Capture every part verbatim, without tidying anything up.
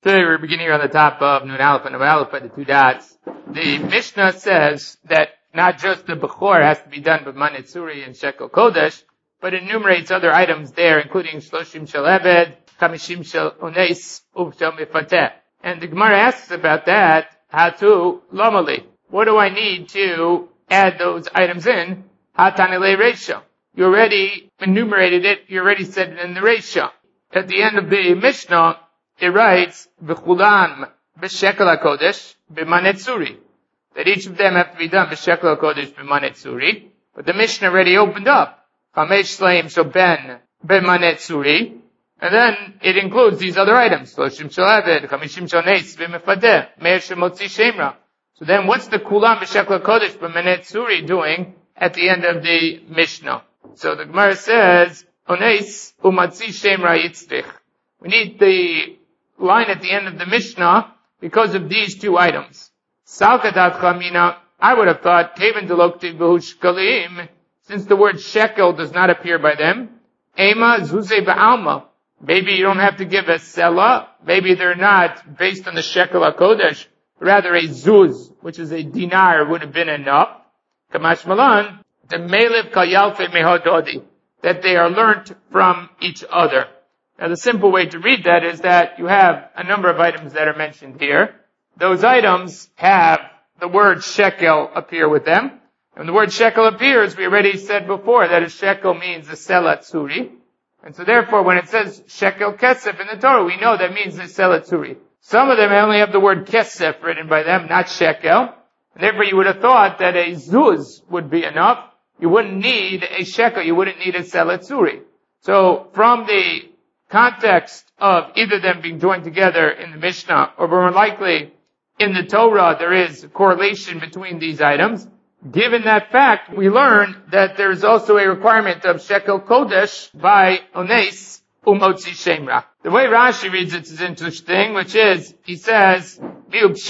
So we're beginning here on the top of Nun Aleph and Nun Aleph by the two dots. The Mishnah says that not just the Bechor has to be done with Manet Suri and Shekel Kodesh, but it enumerates other items there, including Shloshim Shel Eved, Chamishim Shel Ones, Uv Shel Mifateh. And the Gemara asks about that, Hatu Lomali. What do I need to add those items in? Hatanile Reisha. You already enumerated it, you already said it in the Reisha. At the end of the Mishnah, it writes, V'chulam b'shekel HaKodesh b'manet suri. That each of them have to be done b'shekel HaKodesh b'manet suri. But the Mishnah already opened up. Chamesh Shlaim shel ben b'manet suri. And then it includes these other items. Shloshim shel eved, chamishim shel nes b'mefadeh, meir shel motzi shemra. So then what's the kulam b'shekel HaKodesh b'manet suri doing at the end of the Mishnah? So the Gemara says, Ones umatzi shemra yitzrich. We need the line at the end of the Mishnah because of these two items. Salkatat chamina, I would have thought, Keven delokti v'hu shkalim, since the word shekel does not appear by them, ema zuze ba'alma. Maybe you don't have to give a sela, maybe they're not based on the shekel HaKodesh, rather a zuz, which is a dinar, would have been enough. Kamash malan, the melev kayalfe mehadodi, that they are learnt from each other. Now the simple way to read that is that you have a number of items that are mentioned here. Those items have the word shekel appear with them. And when the word shekel appears, we already said before that a shekel means a selat suri. And so therefore when it says shekel kesef in the Torah, we know that means a selat suri. Some of them only have the word kesef written by them, not shekel. And therefore you would have thought that a zuz would be enough. You wouldn't need a shekel, you wouldn't need a selat suri. So from the context of either them being joined together in the Mishnah, or more likely in the Torah, there is a correlation between these items. Given that fact, we learn that there is also a requirement of Shekel Kodesh by Ones Umotzi Shemra. The way Rashi reads it is interesting, which is, he says, all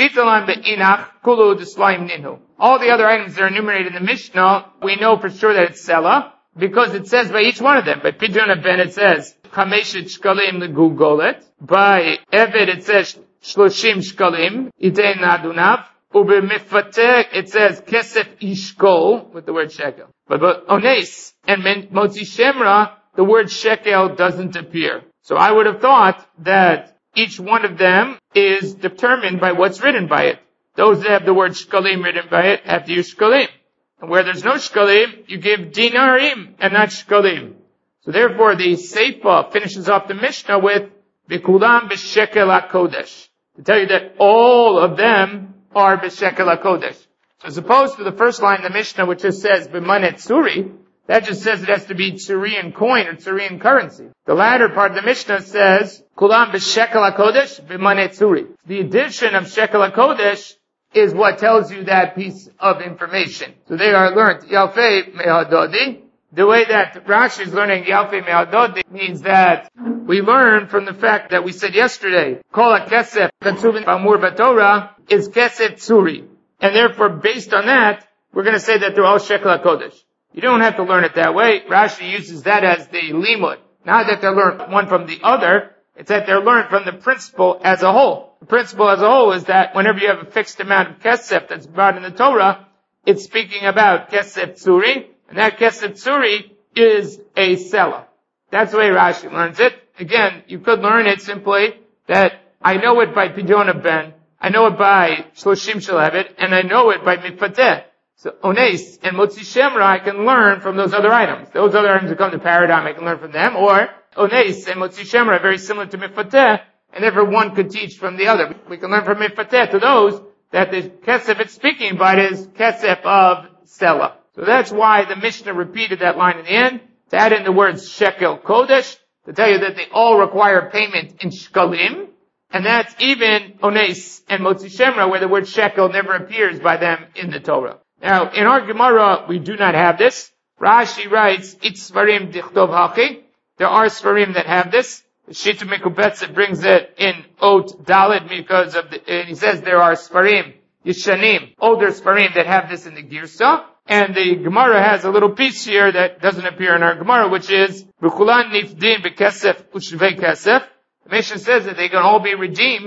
the other items that are enumerated in the Mishnah, we know for sure that it's Sela, because it says by each one of them. By Pidyon Ben it says, Chameshet shkalim legugolet. By Eved it says shloshim shkalim itein adunav. Ube mifateh it says kesef ishkol with the word shekel. But by Ones and Motzi Shemra the word shekel doesn't appear. So I would have thought that each one of them is determined by what's written by it. Those that have the word shkalim written by it have to use shkalim. And where there's no shkalim, you give dinarim and not shkalim. So therefore, the Seifa finishes off the Mishnah with Bikulam b'shekel HaKodesh, to tell you that all of them are b'shekel HaKodesh. So as opposed to the first line of the Mishnah, which just says b'manet suri, that just says it has to be Tsurian coin or Tsurian currency. The latter part of the Mishnah says Kulam b'shekel HaKodesh b'manet suri. The addition of shekel HaKodesh is what tells you that piece of information. So they are learned Yalfei Mehadodi. The way that Rashi is learning Yalfei Mehadodi means that we learn from the fact that we said yesterday, Kol HaKesef Katsuvin B'amur B'Torah is Kesef Tsuri. And therefore, based on that, we're going to say that they're all Shekel HaKodesh. You don't have to learn it that way. Rashi uses that as the limud. Not that they're learned one from the other, it's that they're learned from the principle as a whole. The principle as a whole is that whenever you have a fixed amount of kesef that's brought in the Torah, it's speaking about kesef tsuri, and that kesef tsuri is a sela. That's the way Rashi learns it. Again, you could learn it simply that I know it by Pidyon Ben, I know it by Shloshim Shel Eved, and I know it by Mifateh. So Ones and Motzi Shemra I can learn from those other items. Those other items that come to paradigm I can learn from them, or Ones and Motzi Shemra are very similar to Mifateh, and therefore one could teach from the other. We can learn from Mifateh to those that the kesef it's speaking about is kesef of Sela. So that's why the Mishnah repeated that line in the end, to add in the words Shekel Kodesh, to tell you that they all require payment in Shkalim, and that's even Ones and Motzi Shemra, where the word Shekel never appears by them in the Torah. Now, in our Gemara, we do not have this. Rashi writes, It's Svarim Dichtov Hachi. There are Svarim that have this. Shita Mikubetza brings it in Ot Dalet because of the, and he says there are Svarim, Yishanim, older Svarim that have this in the Girsa. And the Gemara has a little piece here that doesn't appear in our Gemara, which is, B'chulan nifdim b'kesef u'shvei kesef. The Mishnah says that they can all be redeemed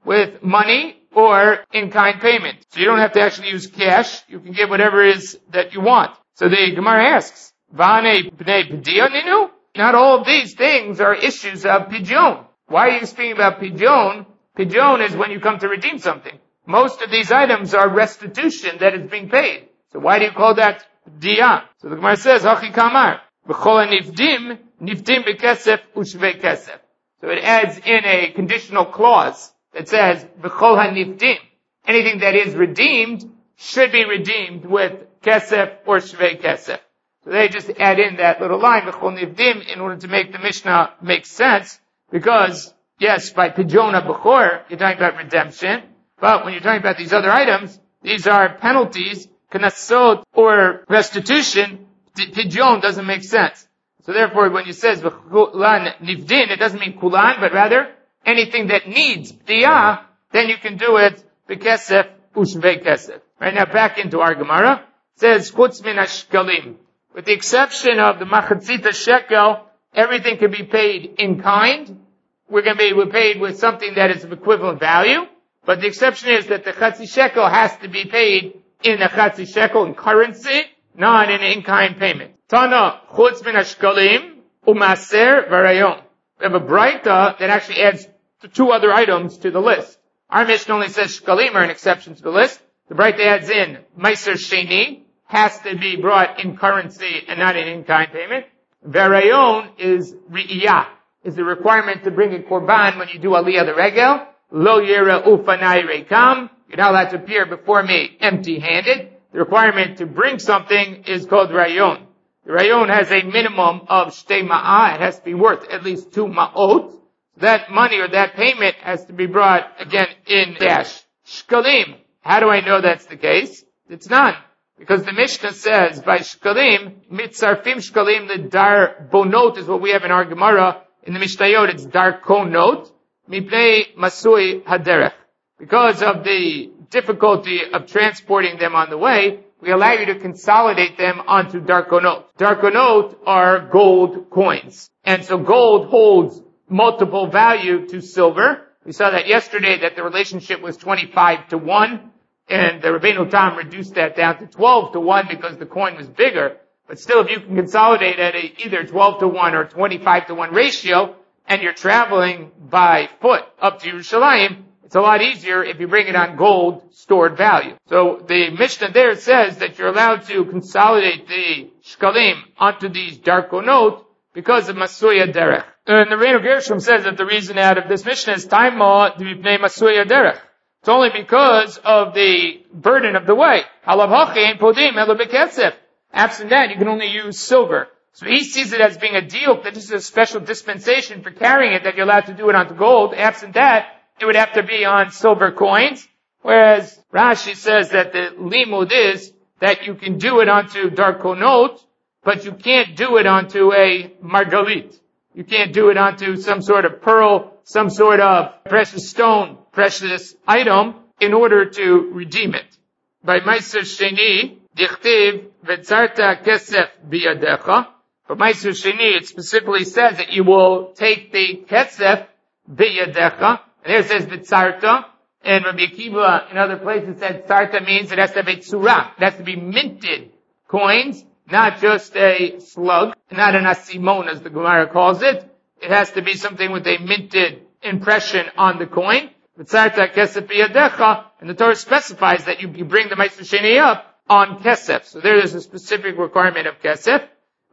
with money or in-kind payment. So you don't have to actually use cash. You can get whatever it is that you want. So the Gemara asks, Vane b'nei pidyon ninu? Not all of these things are issues of pidyon. Why are you speaking about pidyon? Pidyon is when you come to redeem something. Most of these items are restitution that is being paid. So why do you call that diya? So the Gemara says, Hachi kamar, v'chol nifdim, nifdim b'kesef ushvei kesef. So it adds in a conditional clause that says, v'chol nifdim, anything that is redeemed should be redeemed with kesef or shvei kesef. So they just add in that little line, v'chol nifdim, in order to make the Mishnah make sense, because, yes, by pidyon b'chor, you're talking about redemption, but when you're talking about these other items, these are penalties, kanasot, or restitution. Pidyon doesn't make sense. So therefore, when you says v'kulan nivdin, it doesn't mean kulan, but rather anything that needs diyah, then you can do it b'kesef ushvei kesef. Right now, back into our Gemara. It says chutz min hashkalim. With the exception of the machatzita shekel, everything can be paid in kind. We're going to be we're paid with something that is of equivalent value. But the exception is that the chatzi shekel has to be paid in a chatzi shekel in currency, not in an in-kind payment. Tana chutz min hashkalim umaser v'rayon. We have a braita that actually adds two other items to the list. Our Mishnah only says shkalim are an exception to the list. The braita adds in meiser sheni, has to be brought in currency and not in in-kind payment. V'rayon is ri'iyah, is the requirement to bring a korban when you do aliyah the regel. Lo yira ufanai rekam. You're not allowed to appear before me empty-handed. The requirement to bring something is called rayon. The rayon has a minimum of shtei ma'ah. It has to be worth at least two ma'ot. That money or that payment has to be brought, again, in cash. Shkalim. How do I know that's the case? It's not. Because the Mishnah says, by shkalim, mitzarfim shkalim, the dar bonot is what we have in our Gemara. In the Mishnayot, it's dar konot. Mipnei masui haderech. Because of the difficulty of transporting them on the way, we allow you to consolidate them onto darkonot. Darkonot are gold coins. And so gold holds multiple value to silver. We saw that yesterday that the relationship was twenty-five to one, and the Rabbeinu Tam reduced that down to twelve to one because the coin was bigger. But still, if you can consolidate at a, either twelve to one or twenty-five to one ratio, and you're traveling by foot up to Yerushalayim, it's a lot easier if you bring it on gold stored value. So the Mishnah there says that you're allowed to consolidate the shkalim onto these darkonot because of Masuya Derech. And the Reinu Gershom says that the reason out of this Mishnah is Taima D'Mipnei Masuya Derech. It's only because of the burden of the way. Halav hachi ein podim elo b'kesef. Absent that, you can only use silver. So he sees it as being a deal, that this is a special dispensation for carrying it, that you're allowed to do it onto gold. Absent that, it would have to be on silver coins. Whereas Rashi says that the limud is that you can do it onto darkonot, but you can't do it onto a margalit. You can't do it onto some sort of pearl, some sort of precious stone, precious item, in order to redeem it. By Meiser Sheni, Dichtiv Vetzarta Kesef Biyadecha. For Meiser Sheni, it specifically says that you will take the Kesef Biyadecha. And there it says Vetzarta. And Rabbi Akiva in other places said Tzarta means it has to have a tzura. It has to be minted coins, not just a slug, not an asimon as the Gemara calls it. It has to be something with a minted impression on the coin. V'tzarta kesef biyadecha, and the Torah specifies that you, you bring the Meiser Sheni up on kesef. So there is a specific requirement of kesef.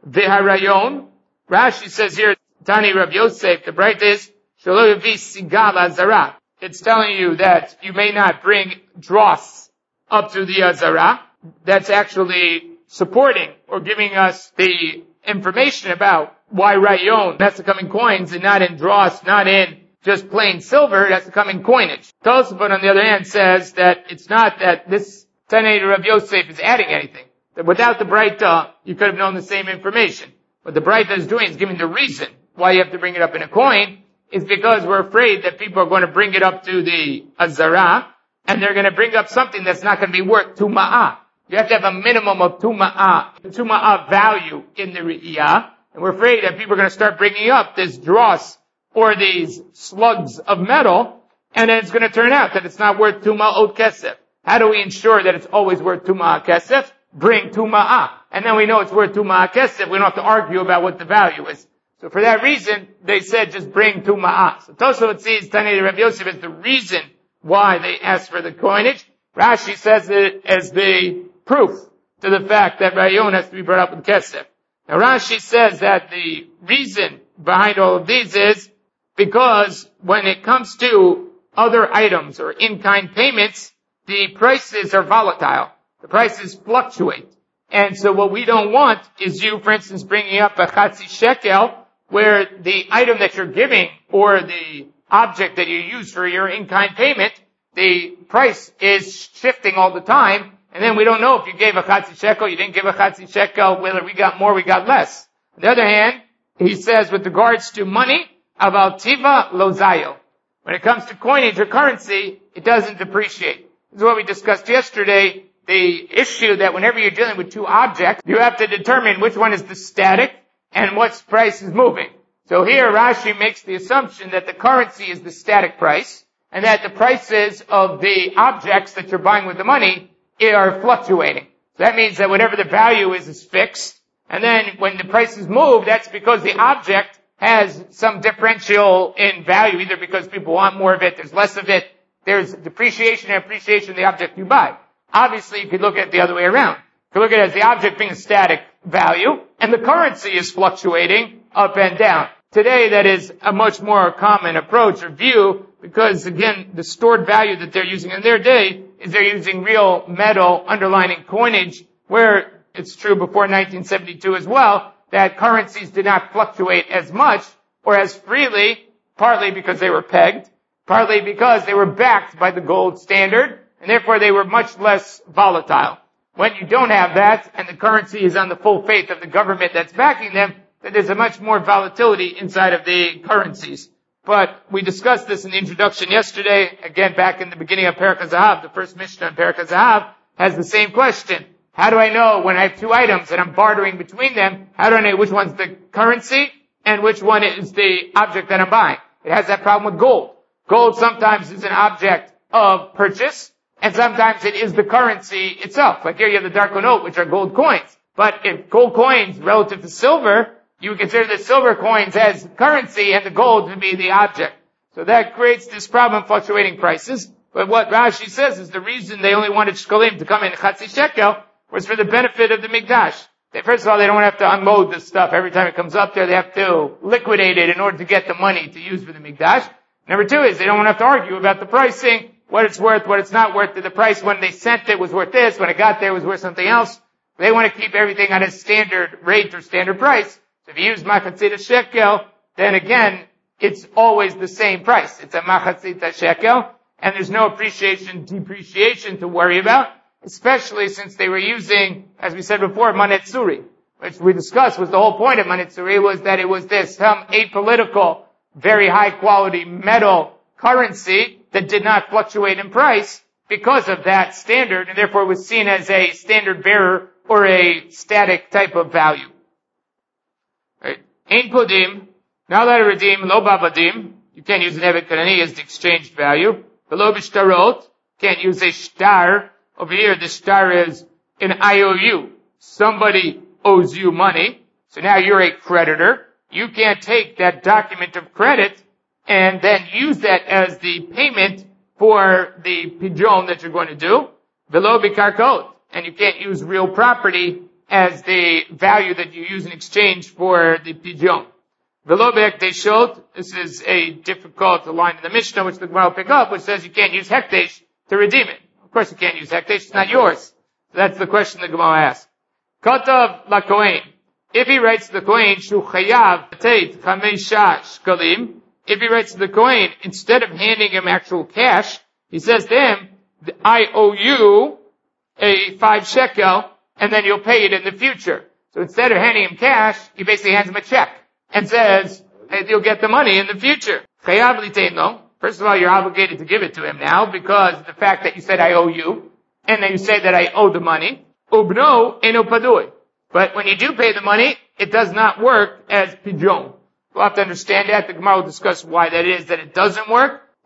V'harayon, Rashi says here, Tani Rav Yosef, the bright is, shelo yavi sigal azara. It's telling you that you may not bring dross up to the azara. That's actually supporting or giving us the information about why rayon has to come in coins and not in dross, not in just plain silver. It has to come in coinage. Tosafot, on the other hand, says that it's not that this Tanei Rav Yosef is adding anything. That without the Braita, you could have known the same information. What the Braita is doing is giving the reason why you have to bring it up in a coin, is because we're afraid that people are going to bring it up to the azara, and they're going to bring up something that's not going to be worth tuma'ah. You have to have a minimum of tuma'ah, tuma'ah value in the re'iyah, and we're afraid that people are going to start bringing up this dross or these slugs of metal, and then it's going to turn out that it's not worth tuma'ot kesef. How do we ensure that it's always worth tuma'ah kesef? Bring tuma'ah. And then we know it's worth tuma'ah kesef. We don't have to argue about what the value is. So for that reason, they said just bring tuma'ah. So Tosafot sees Tanei Rabbi Yosef as the reason why they asked for the coinage. Rashi says it as the proof to the fact that Rayon has to be brought up with kesef. Now Rashi says that the reason behind all of these is because when it comes to other items or in-kind payments, the prices are volatile. The prices fluctuate. And so what we don't want is you, for instance, bringing up a chatzi shekel where the item that you're giving or the object that you use for your in-kind payment, the price is shifting all the time. And then we don't know if you gave a chatzi shekel, you didn't give a chatzi shekel, whether we got more, we got less. On the other hand, he says with regards to money, aval tiva lo zayo. When it comes to coinage or currency, it doesn't depreciate. This is what we discussed yesterday, the issue that whenever you're dealing with two objects, you have to determine which one is the static and what price is moving. So here Rashi makes the assumption that the currency is the static price and that the prices of the objects that you're buying with the money are fluctuating. So that means that whatever the value is is fixed, and then when the prices move, that's because the object has some differential in value, either because people want more of it, there's less of it, there's depreciation and appreciation of the object you buy. Obviously, you could look at it the other way around. You could look at it as the object being a static value, and the currency is fluctuating up and down. Today, that is a much more common approach or view, because again, the stored value that they're using in their day is they're using real metal underlining coinage, where it's true before nineteen seventy-two as well, that currencies did not fluctuate as much or as freely, partly because they were pegged, partly because they were backed by the gold standard, and therefore they were much less volatile. When you don't have that, and the currency is on the full faith of the government that's backing them, then there's a much more volatility inside of the currencies. But we discussed this in the introduction yesterday, again back in the beginning of Perek HaZahav, the first Mishnah in Perek HaZahav has the same question. How do I know when I have two items and I'm bartering between them, how do I know which one's the currency and which one is the object that I'm buying? It has that problem with gold. Gold sometimes is an object of purchase, and sometimes it is the currency itself. Like here you have the darko note, which are gold coins. But if gold coins relative to silver, you would consider the silver coins as currency and the gold to be the object. So that creates this problem of fluctuating prices. But what Rashi says is the reason they only wanted shkolim to come in chatzi shekel was for the benefit of the mikdash. They, first of all, they don't have to unload this stuff every time it comes up there. They have to liquidate it in order to get the money to use for the mikdash. Number two is they don't want to have to argue about the pricing, what it's worth, what it's not worth. The price when they sent it was worth this, when it got there it was worth something else. They want to keep everything at a standard rate or standard price. So if you use machatzita shekel, then again, it's always the same price. It's a machatzita shekel, and there's no appreciation, depreciation to worry about, especially since they were using, as we said before, manetzuri, which we discussed was the whole point of manetzuri, was that it was this some apolitical, very high quality metal currency that did not fluctuate in price because of that standard, and therefore was seen as a standard bearer or a static type of value. Right? Ein podim, now that redeem, lo babadim, you can't use an evet kanani as the exchanged value. Below bishtarot, can't use a shtar. Over here, the shtar is an I O U. Somebody owes you money, so now you're a creditor. You can't take that document of credit and then use that as the payment for the pidyon that you're going to do. Below bikarkot, and you can't use real property as the value that you use in exchange for the pidyon. Below hekdeshot, this is a difficult line in the Mishnah which the Gemara will pick up, which says you can't use hekdesh to redeem it. Of course you can't use hekdesh, it's not yours. So that's the question the Gemara asks. Katav la kohen. If he writes to the kohen, shu chayav tate chamesha shkalim, if he writes to the kohen, instead of handing him actual cash, he says to him, I owe you a five shekel, and then you'll pay it in the future. So instead of handing him cash, he basically hands him a check and says, hey, you'll get the money in the future. Chayav liteino. First of all, you're obligated to give it to him now because of the fact that you said I owe you, and then you say that I owe the money. Ubno eno padui. But when you do pay the money, it does not work as pidyon. We'll have to understand that. The Gemara will discuss why that is, that it doesn't work.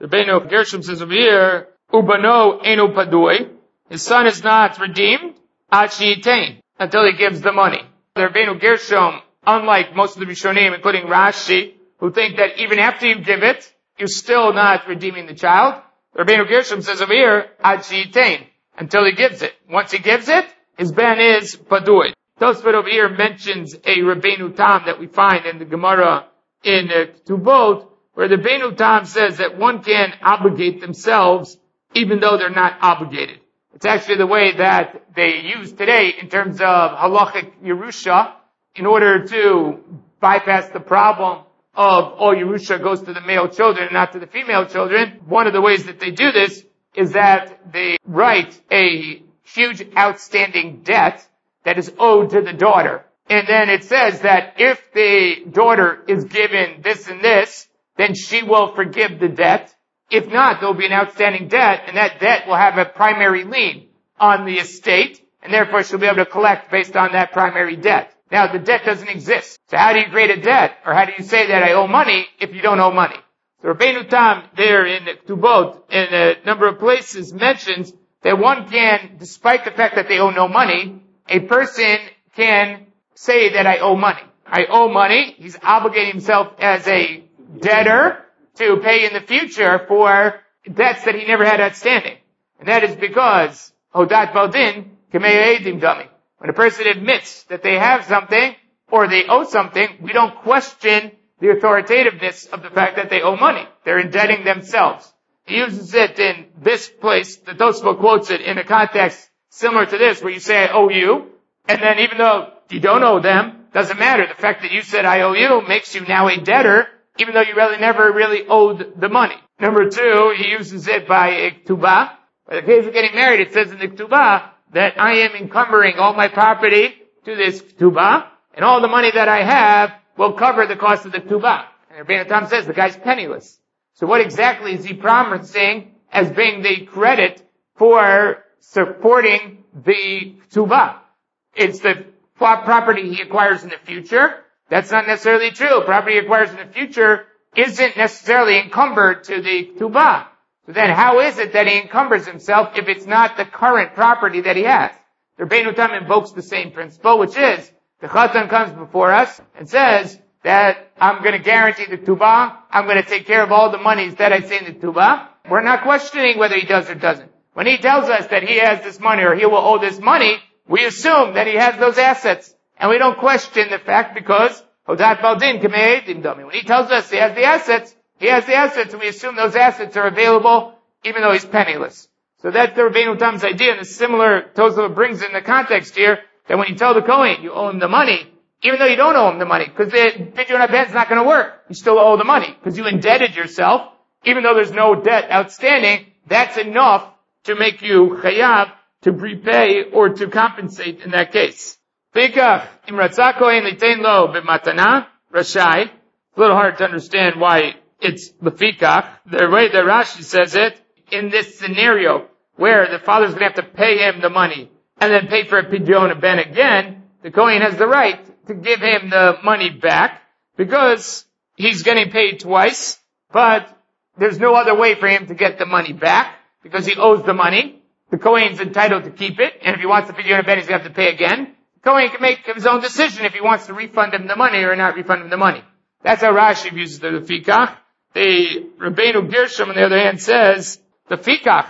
Rabbeinu Gershom says over here, Ubano enu padui. His son is not redeemed, ad sheyitain, until he gives the money. The Rabbeinu Gershom, unlike most of the Rishonim, including Rashi, who think that even after you give it, you're still not redeeming the child, Rabbeinu Gershom says over here, ad sheyitain, until he gives it. Once he gives it, his ben is padui. Tosfot over here mentions a Rabbeinu Tam that we find in the Gemara in uh, Ketubot, where the Rabbeinu Tam says that one can obligate themselves even though they're not obligated. It's actually the way that they use today in terms of halachic Yerusha in order to bypass the problem of all Yerusha goes to the male children and not to the female children. One of the ways that they do this is that they write a huge outstanding debt that is owed to the daughter. And then it says that if the daughter is given this and this, then she will forgive the debt. If not, there will be an outstanding debt, and that debt will have a primary lien on the estate, and therefore she'll be able to collect based on that primary debt. Now, the debt doesn't exist. So how do you create a debt? Or how do you say that I owe money if you don't owe money? So Rabbeinu Tam there in Ketubot, in a number of places, mentions that one can, despite the fact that they owe no money, a person can say that I owe money. I owe money. He's obligating himself as a debtor to pay in the future for debts that he never had outstanding. And that is because, Hodat Baldin, Kamei Eidim Dami. When a person admits that they have something, or they owe something, we don't question the authoritativeness of the fact that they owe money. They're indebting themselves. He uses it in this place, the Tosfot quotes it in a context similar to this, where you say, I owe you, and then even though you don't owe them, doesn't matter. The fact that you said, I owe you, makes you now a debtor, even though you really never really owed the money. Number two, he uses it by a ktubah. By the case of getting married, it says in the ktubah that I am encumbering all my property to this ktubah, and all the money that I have will cover the cost of the ktubah. And Rabbeinu Tam says the guy's penniless. So what exactly is he promising as being the credit for supporting the ktubah? It's the property he acquires in the future. That's not necessarily true. Property he acquires in the future isn't necessarily encumbered to the ktubah. So then how is it that he encumbers himself if it's not the current property that he has? The Rabbeinu Tam invokes the same principle, which is the chatan comes before us and says that I'm going to guarantee the ktubah. I'm going to take care of all the monies that I say in the ktubah. We're not questioning whether he does or doesn't. When he tells us that he has this money or he will owe this money, we assume that he has those assets. And we don't question the fact because Hodat Baldin Kamei Eidim Dami. When he tells us he has the assets, he has the assets, and we assume those assets are available even though he's penniless. So that's the Rabbeinu Tam's idea, and a similar Tosfot brings in the context here that when you tell the Kohen you owe him the money, even though you don't owe him the money, because the Pidyon HaBen's not going to work, you still owe the money because you indebted yourself, even though there's no debt outstanding. That's enough to make you chayav to prepay or to compensate in that case. Pikach im ratzah kohen litein lo b'matana rashai. It's a little hard to understand why it's lefikach. The way that Rashi says it, in this scenario where the father's going to have to pay him the money and then pay for a pidyon ben again, the kohen has the right to give him the money back because he's getting paid twice, but there's no other way for him to get the money back because he owes the money. The kohen's entitled to keep it, and if he wants the pidyon ben, he's going to have to pay again. The kohen can make his own decision if he wants to refund him the money or not refund him the money. That's how Rashi views the lefikach. The Rabbeinu Gershom, on the other hand, says the fikach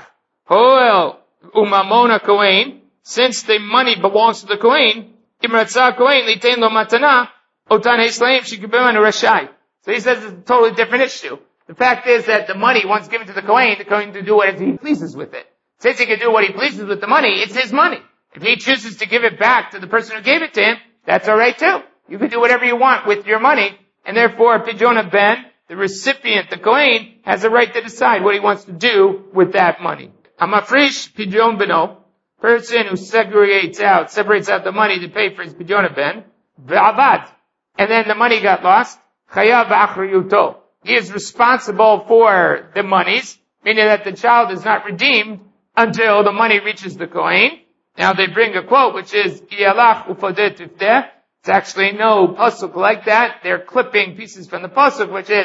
hoel umamona kohen. Since the money belongs to the kohen, imratzah kohen litein lo matana otan heslaim shikibemanu rashai. So he says it's a totally different issue. The fact is that the money, once given to the kohen, the kohen can do whatever he pleases with it. Since he can do what he pleases with the money, it's his money. If he chooses to give it back to the person who gave it to him, that's alright too. You can do whatever you want with your money, and therefore Pidyon Ben, the recipient, the kohen, has a right to decide what he wants to do with that money. Amafrish Pidyon Beno, person who segregates out, separates out the money to pay for his Pidyon Ben, V'avad, and then the money got lost, Chayav Achriyuto. He is responsible for the monies, meaning that the child is not redeemed until the money reaches the kohen. Now they bring a quote which is Yalach ufodet ifteh. It's actually no pasuk like that. They're clipping pieces from the pasuk which is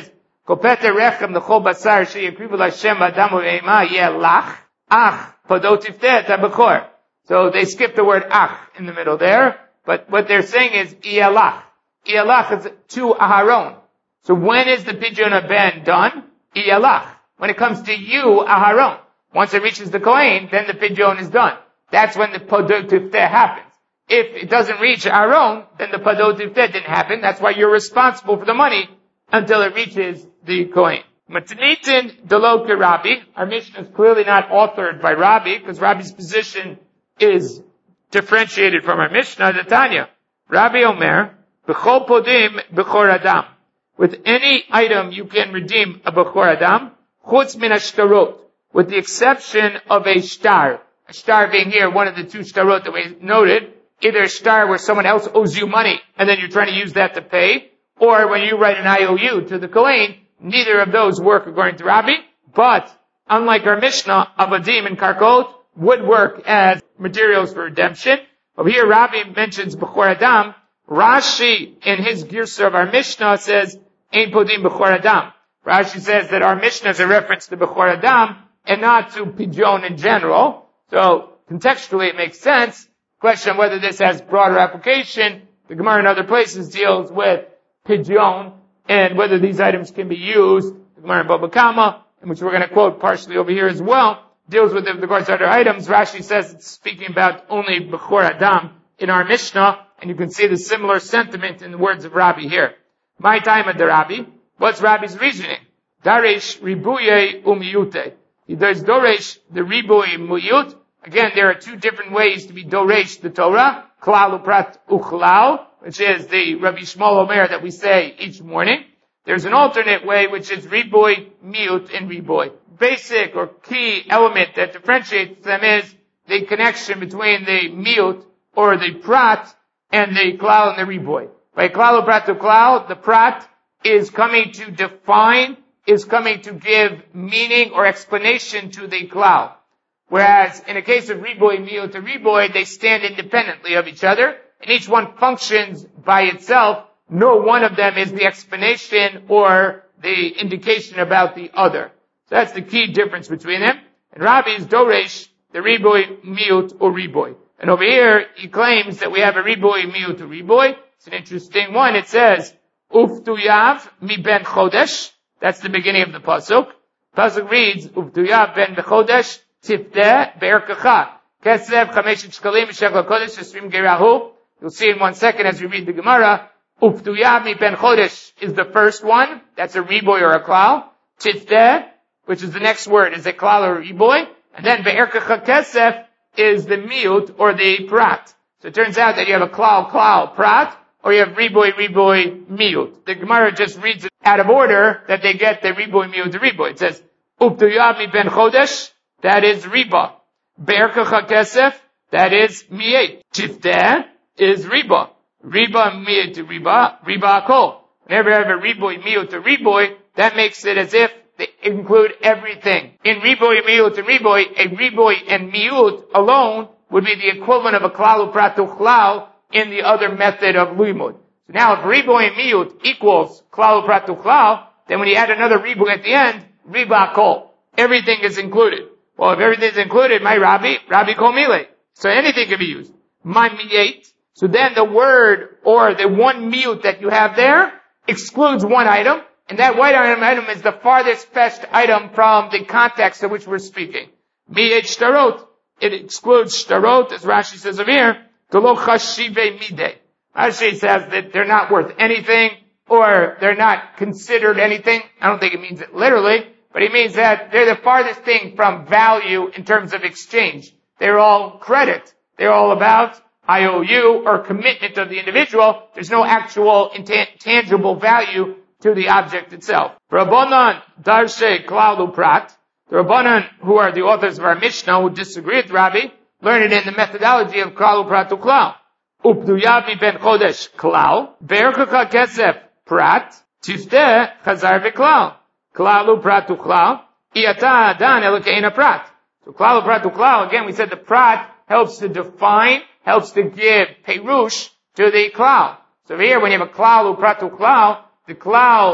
Kopete rechem l'chol basar sheyakrivu l'Hashem b'adam u'be'ema yelach ach podotiftet ha'bechor. So they skip the word ach in the middle there, but what they're saying is yelach. Yelach is to Aharon. So when is the pidyon ben done? Yelach. When it comes to you, Aharon. Once it reaches the Kohen, then the pidyon is done. That's when the podotiftet happens. If it doesn't reach Aaron, then the podotiftet didn't happen. That's why you're responsible for the money until it reaches the Kohen. Matnitin delo Rabbi. Our Mishnah is clearly not authored by Rabbi, because Rabbi's position is differentiated from our Mishnah. The Tanya, Rabbi Omer, b'chol podim b'chor adam. With any item you can redeem a b'chor adam, chutz min hashtarot, with the exception of a shtar. A shtar being here one of the two shtarot that we noted. Either a shtar where someone else owes you money and then you're trying to use that to pay, or when you write an I O U to the Kohen, neither of those work according to Rabbi, but unlike our Mishnah, Avadim and Karkot would work as materials for redemption. Over here Rabbi mentions B'chor Adam. Rashi in his Girsa of our Mishnah says, Ein Podim B'chor Adam. Rashi says that our Mishnah is a reference to B'chor Adam and not to Pidyon in general. So contextually it makes sense. Question of whether this has broader application. The Gemara in other places deals with pidyon and whether these items can be used. The Gemara in Baba Kama, which we're going to quote partially over here as well, deals with the regards to other items. Rashi says it's speaking about only B'chor Adam in our Mishnah, and you can see the similar sentiment in the words of Rabbi here. My time at the Rabbi. What's Rabbi's reasoning? Daresh ribuye umiyute. He does doresh the ribuye muyut. Again, there are two different ways to be doresh the Torah. Klal uprat uchlal, which is the Rabbi Shmuel Omer that we say each morning. There's an alternate way, which is riboy, miut, and riboy. Basic or key element that differentiates them is the connection between the miut, or the prat, and the klal and the riboy. By klal uprat uchlal, the prat is coming to define, is coming to give meaning or explanation to the klal. Whereas in a case of riboy, miut, and riboy, they stand independently of each other, and each one functions by itself. No one of them is the explanation or the indication about the other. So that's the key difference between them. And Rabbi is doresh, the riboy, miut, or riboy. And over here, he claims that we have a riboy, miut, or riboy. It's an interesting one. It says, Uftuyav mi ben chodesh. That's the beginning of the pasuk. Pasuk reads, Uftuyav ben chodesh. Tifteh be'erkacha. Kesef chameshet shkalim shekel kodesh esrim gerahu. You'll see in one second as we read the Gemara. Uftuyah mi ben chodesh is the first one. That's a riboy or a klal. Tifteh, which is the next word, is a klal or a riboy. And then be'erkacha kesef is the miut or the prat. So it turns out that you have a klal, klal, prat, or you have riboy, riboy, miut. The Gemara just reads it out of order that they get the riboy, miut, the riboy. It says, Uftuyah mi ben chodesh. That is riba. Be'erkacha kesef, that is miyet. Tifteh is riba. Riba miyet to riba, riba akol. Whenever you have a riboy miyot to riboy, that makes it as if they include everything. In riboy miyot and riboy, a riboy and miyut alone would be the equivalent of a klal upratu klal in the other method of limud. So now if riboy and miyut equals klal upratu klal, then when you add another riboy at the end, riba akol. Everything is included. Well, if everything is included, my Rabbi, Rabbi kol mile. So anything can be used. My miyet. So then the word, or the one miut that you have there, excludes one item, and that white item, item is the farthest fetched item from the context of which we're speaking. Miyet shtarot. It excludes shtarot, as Rashi says over here, Golo chashive mideh. Rashi says that they're not worth anything, or they're not considered anything. I don't think it means it literally, but it means that they're the farthest thing from value in terms of exchange. They're all credit. They're all about I O U or commitment of the individual. There's no actual intangible value to the object itself. Rabbanan darshe klal uprat. The Rabbanan, who are the authors of our Mishnah, who disagree with Rabbi, learn it in the methodology of klal uprat uklal. Upduyavi ben chodesh klal. Be'erkacha kesef prat. Tifteh chazar v'klal. Klal uprat uklal. Iyata adan elkeina prat. So klal uprat uklal, again we said the prat helps to define, helps to give perush to the klal. So here when you have a klal uprat uklal, the klal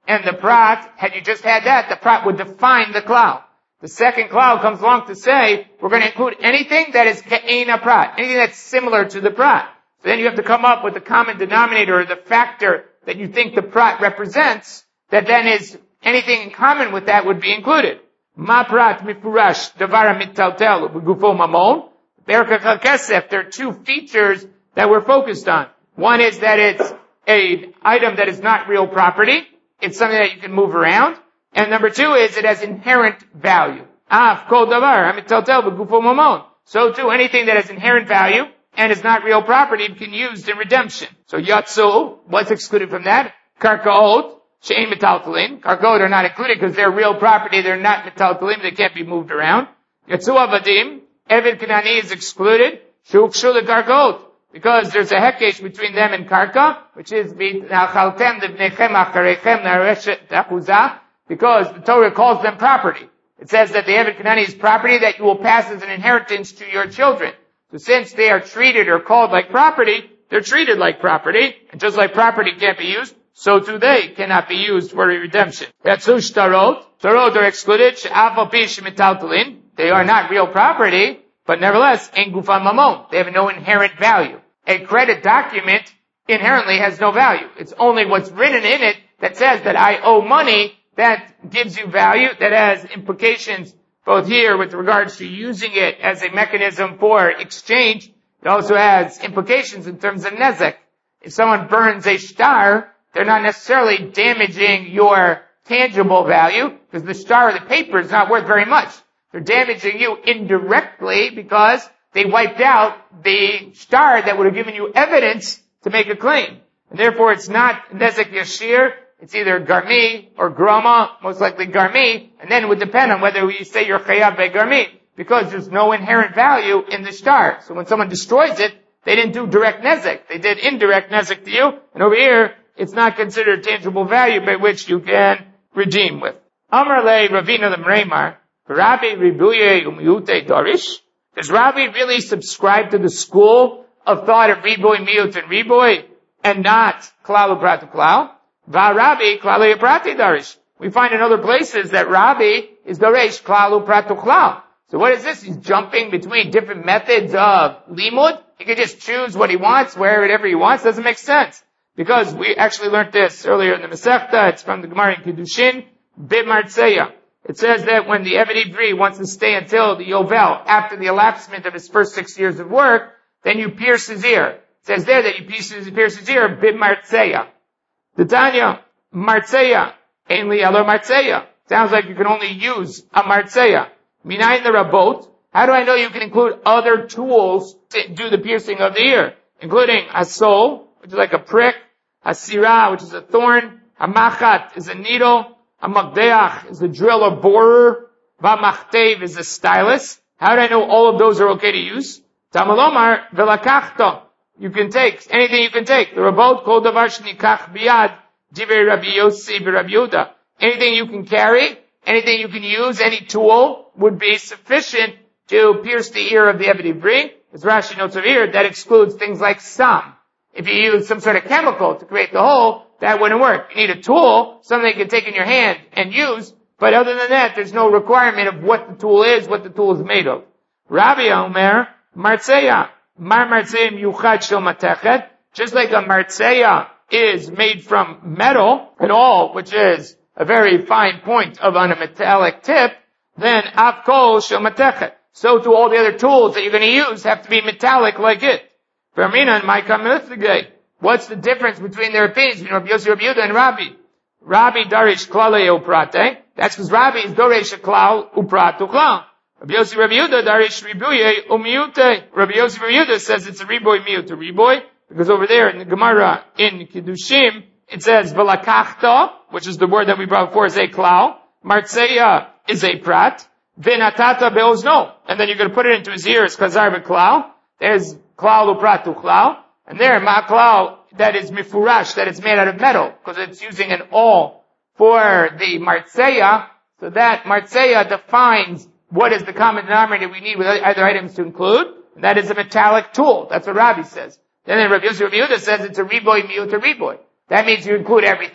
and the prat, had you just had that, the prat would define the klal. The second klal comes along to say, we're going to include anything that is ke'ena prat, anything that's similar to the prat. So then you have to come up with the common denominator, or the factor that you think the prat represents, that then is anything in common with that would be included. Ma prat mifurash davara mitaltel gufo mamon. Berka Kesef, there are two features that we're focused on. One is that it's an item that is not real property. It's something that you can move around. And number two is it has inherent value. Af kol davar mitaltel gufo mamon. So too, anything that has inherent value and is not real property can be used in redemption. So yatsu, what's excluded from that? Karkaot, she'en metaltalin. Karkaot are not included because they're real property. They're not metaltalin. They can't be moved around. Yatsu avadim, Eved Kanani is excluded. Shukshu the karkaot. Because there's a hekesh between them and karka, which is because the Torah calls them property. It says that the Eved Kanani is property that you will pass as an inheritance to your children. So since they are treated or called like property, they're treated like property, and just like property can't be used, so too they cannot be used for a redemption. Yatsush tarot. Tarot are excluded. She'afal pish mitaltalin. They are not real property, but nevertheless, en gufan mamon. They have no inherent value. A credit document inherently has no value. It's only what's written in it that says that I owe money that gives you value, that has implications both here with regards to using it as a mechanism for exchange. It also has implications in terms of nezek. If someone burns a shtar, they're not necessarily damaging your tangible value, because the shtar or the paper is not worth very much. They're damaging you indirectly because they wiped out the shtar that would have given you evidence to make a claim. And therefore it's not nezek yashir, it's either garmi or groma, most likely garmi, and then it would depend on whether we say you're chayav be garmi, because there's no inherent value in the shtar. So when someone destroys it, they didn't do direct nezek, they did indirect nezek to you, and over here, it's not considered tangible value by which you can redeem with. Amar le Ravina Lemreimar, Rabbi Ribuye Umiyute Darish. Does Rabbi really subscribe to the school of thought of Riboy Miyut and Riboy and not Klal Upratu Klal? Va Rabbi Klal Uprati Darish. We find in other places that Rabbi is Darish Klal Upratu Klal. So what is this? He's jumping between different methods of limud. He can just choose what he wants, wherever he wants. Doesn't make sense. Because we actually learned this earlier in the Masechta. It's from the Gemara in Kiddushin, B'Martzeya. It says that when the Eved Ivri wants to stay until the Yovel, after the elapsement of his first six years of work, then you pierce his ear. It says there that you pierce his, pierce his ear, B'Martzeya. The Tanya, Martzeya, ainly Elo Martzeya. Sounds like you can only use a Martzeya. Minayin the Rabot. How do I know you can include other tools to do the piercing of the ear? Including a sole, which is like a prick, a sirah, which is a thorn, a machat is a needle, a magdeach is a drill or borer, v'machtev is a stylus. How do I know all of those are okay to use? Tamalomar velakachto. You can take anything you can take. The Rabot kol davar shnikach biyad divrei Rabbi Yossi v'Rabbi Yehuda. Anything you can carry, anything you can use, any tool would be sufficient to pierce the ear of the Eved Ivri. As Rashi notes over here, that excludes things like sam. If you use some sort of chemical to create the hole, that wouldn't work. You need a tool, something you can take in your hand and use, but other than that, there's no requirement of what the tool is, what the tool is made of. Rabbi Omer, Martzeya, Mar Martzeya Yuchad Shel Matechet, just like a Martzeya is made from metal and all, which is a very fine point of on a metallic tip, then Afkol Shel Matechet. So too all the other tools that you're going to use have to be metallic like it. Vermina and Maikamithigay. What's the difference between their opinions between Rabbi Yossi, Rabbi Yehuda, and Rabbi? Rabbi Darish Klale Uprate. That's because Rabbi is Dorish Klal Upratu Klal. Rabbi Yossi, Rabbi Yehuda, Darish Ribuye Umiyute. Rabbi Yossi, Rabbi Yehuda says it's a Riboy Miyut, a Riboy, because over there in the Gemara in Kiddushim, it says Velakachta, which is the word that we brought before, is a Klal. Martzeya is a Prat. Venatata Beozno. And then you're going to put it into his ears, Kazar Beklal. There's Klal Upratu Klal. And there, Ma'klal, that is mifurash, that it's made out of metal, because it's using an awl for the Martzeya. So that Martzeya defines what is the common denominator we need with other items to include. And that is a metallic tool. That's what Rabbi says. Then Rabbi Yossi, Rabbi Yehuda says it's a riboy miyut, a riboy. That means you include everything.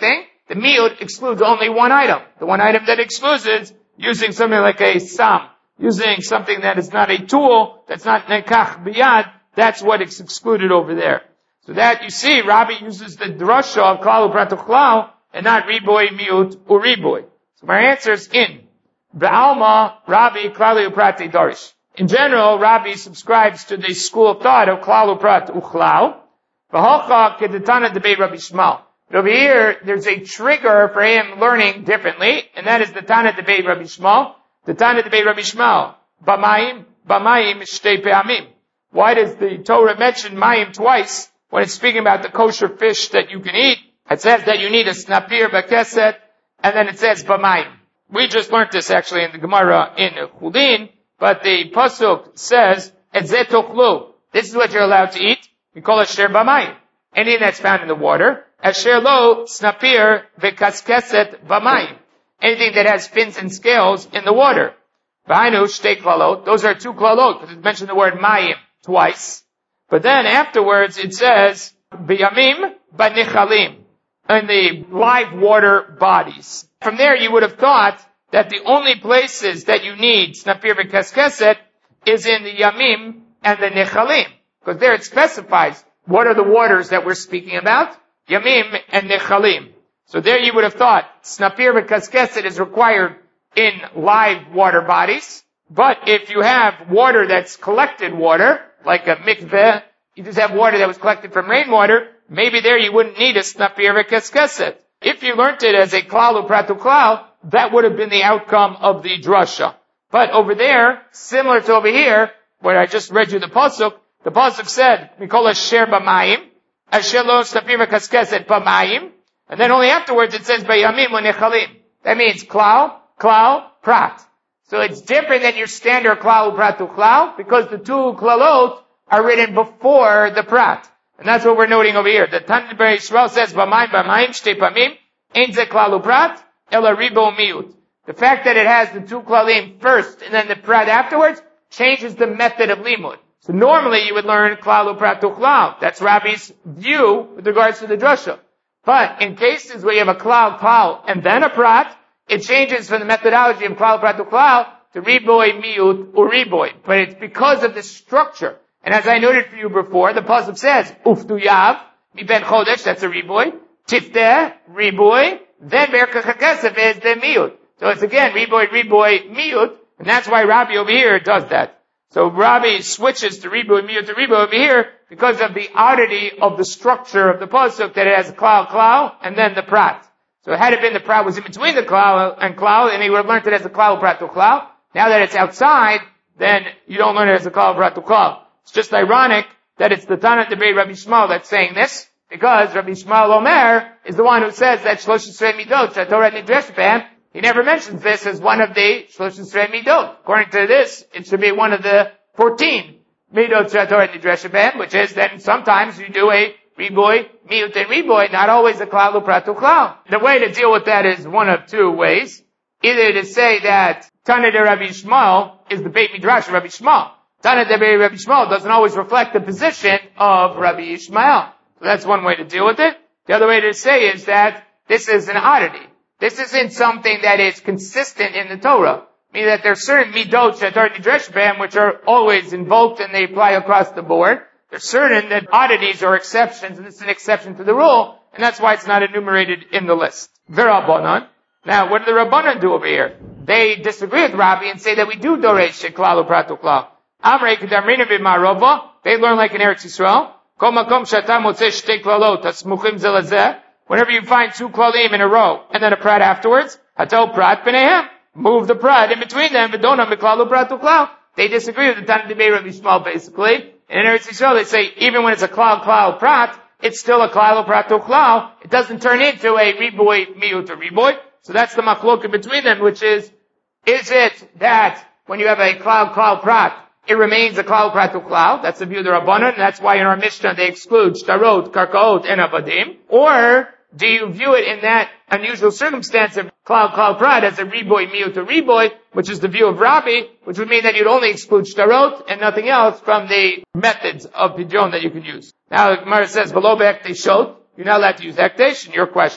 the miut excludes only one item. The one item that excludes is using something like a sam, using something that is not a tool, that's not nekach biyad, that's what is excluded over there. So that, you see, Rabbi uses the drasha of klal uprat uchlal, and not riboy, miut, or riboy. So my answer is in. Ba'alma, Rabbi, klal uprat darish. In general, Rabbi subscribes to the school of thought of klal uprat uchlal. V'hocha kedetana debei Rabbi Shmuel. But over here, there's a trigger for him learning differently, and that is the Tana debei Rabbi Shmuel. The Tana debei Rabbi Shmuel. B'mayim, b'mayim shtei pe'amim. Why does the Torah mention mayim twice when it's speaking about the kosher fish that you can eat? It says that you need a snapir b'keset, and then it says b'mayim. We just learned this actually in the Gemara in Chulin, but the pasuk says, et zeh tochlu. This is what you're allowed to eat. We call it asher b'mayim. Anything that's found in the water. Asher lo snapir v'kaskeset b'mayim. Anything that has fins and scales in the water. V'hainu shtei klalot. Those are two klalot, because it mentioned the word mayim twice. But then afterwards it says, b'yamim b'nichalim. In the live water bodies. From there you would have thought that the only places that you need snapir v'kaskeset is in the yamim and the nichalim. Because there it specifies what are the waters that we're speaking about? Yamim and nichalim. So there you would have thought snapir v'kaskeset is required in live water bodies. But if you have water that's collected water, like a mikveh, you just have water that was collected from rainwater, maybe there you wouldn't need a snapir v'kaskeset. If you learned it as a klal uprat uklal, that would have been the outcome of the drasha. But over there, similar to over here, where I just read you the pasuk, the pasuk said, Mikol asher b'mayim, asher lo snapir v'kaskeset b'mayim, and then only afterwards it says b'yamim u'nechalim. That means klal, klal, prat. So it's different than your standard klal uprat uklal, because the two klalot are written before the prat. And that's what we're noting over here. The Tana debei Yisrael says, B'mayim, b'mayim, shtei pamim, ein ze klal uprat, ela ribo miut. The fact that it has the two klalim first and then the prat afterwards changes the method of limud. So normally you would learn klal uprat uchlal. That's Rabbi's view with regards to the drasha. But in cases where you have a klal, klal, and then a prat, it changes from the methodology of klal uprat uchlal to riboy, miut, or riboy. But it's because of the structure. And as I noted for you before, the pasuk says, Uftu yav, mi ben chodesh, that's a riboy, tifteh, riboy, then berkach hakesef is the miut. So it's again, riboy, riboy, miut, and that's why Rabbi over here does that. So Rabbi switches to riboy, miut, to riboy over here because of the oddity of the structure of the pasuk that it has klal, klal, and then the prat. So had it been the prat was in between the klal and klal, and he would have learned it as a klal, prat, to klal. Now that it's outside, then you don't learn it as a klal, prat, to klal. It's just ironic that it's the Tana debei Rabbi Shmuel that's saying this, because Rabbi Shmuel Omer is the one who says that Shlosh Esrei Midot, Torah Nidresh B'hem, he never mentions this as one of the Shlosh Esrei Midot. According to this, it should be one of the fourteen Midot Torah Nidresh B'hem, which is then sometimes you do a riboy, miut, and riboy, not always a klal uprat uklal. The way to deal with that is one of two ways. Either to say that Tana de Rabbi Shmuel is the Beit Midrash of Rabbi Shmuel. Tana debei Rabbi Shmuel doesn't always reflect the position of Rabbi Yishmael. So that's one way to deal with it. The other way to say is that this is an oddity. This isn't something that is consistent in the Torah. Meaning that there are certain midot shetar nidresh b'hem which are always invoked and they apply across the board. There's certain that oddities or exceptions, and this is an exception to the rule, and that's why it's not enumerated in the list. V'Rabbanan. Now, what do the Rabbanan do over here? They disagree with Rabbi and say that we do doresh sheklal uprat uklal. Amrei Kedarmina b'Marova, they learn like in Eretz Yisrael. Kol makom she'ata motzei shtei klalot hasmuchim ze lezeh. Whenever you find two klalim in a row and then a prat afterwards, hato prat b'neihem. Move the prat in between them, v'donam b'klal uprat uklal. They disagree with the Tana debei Rabbi Shmuel basically. And in Eretz Yisrael they say even when it's a klal klal prat, it's still a klal uprat uklal. It doesn't turn into a riboy miut or riboy. So that's the machlok in between them, which is, is it that when you have a klal klal prat, it remains a klal prat uklal? That's the view of the Rabbanan, and that's why in our Mishnah they exclude shtarot, karkaot, and avadim. Or do you view it in that unusual circumstance of klal klal prat as a riboy miut or riboy, which is the view of Rabbi, which would mean that you'd only exclude shtarot and nothing else from the methods of pidyon that you could use. Now the Gemara says below be'ektesh shot, you're not allowed to use ektesh, and your question,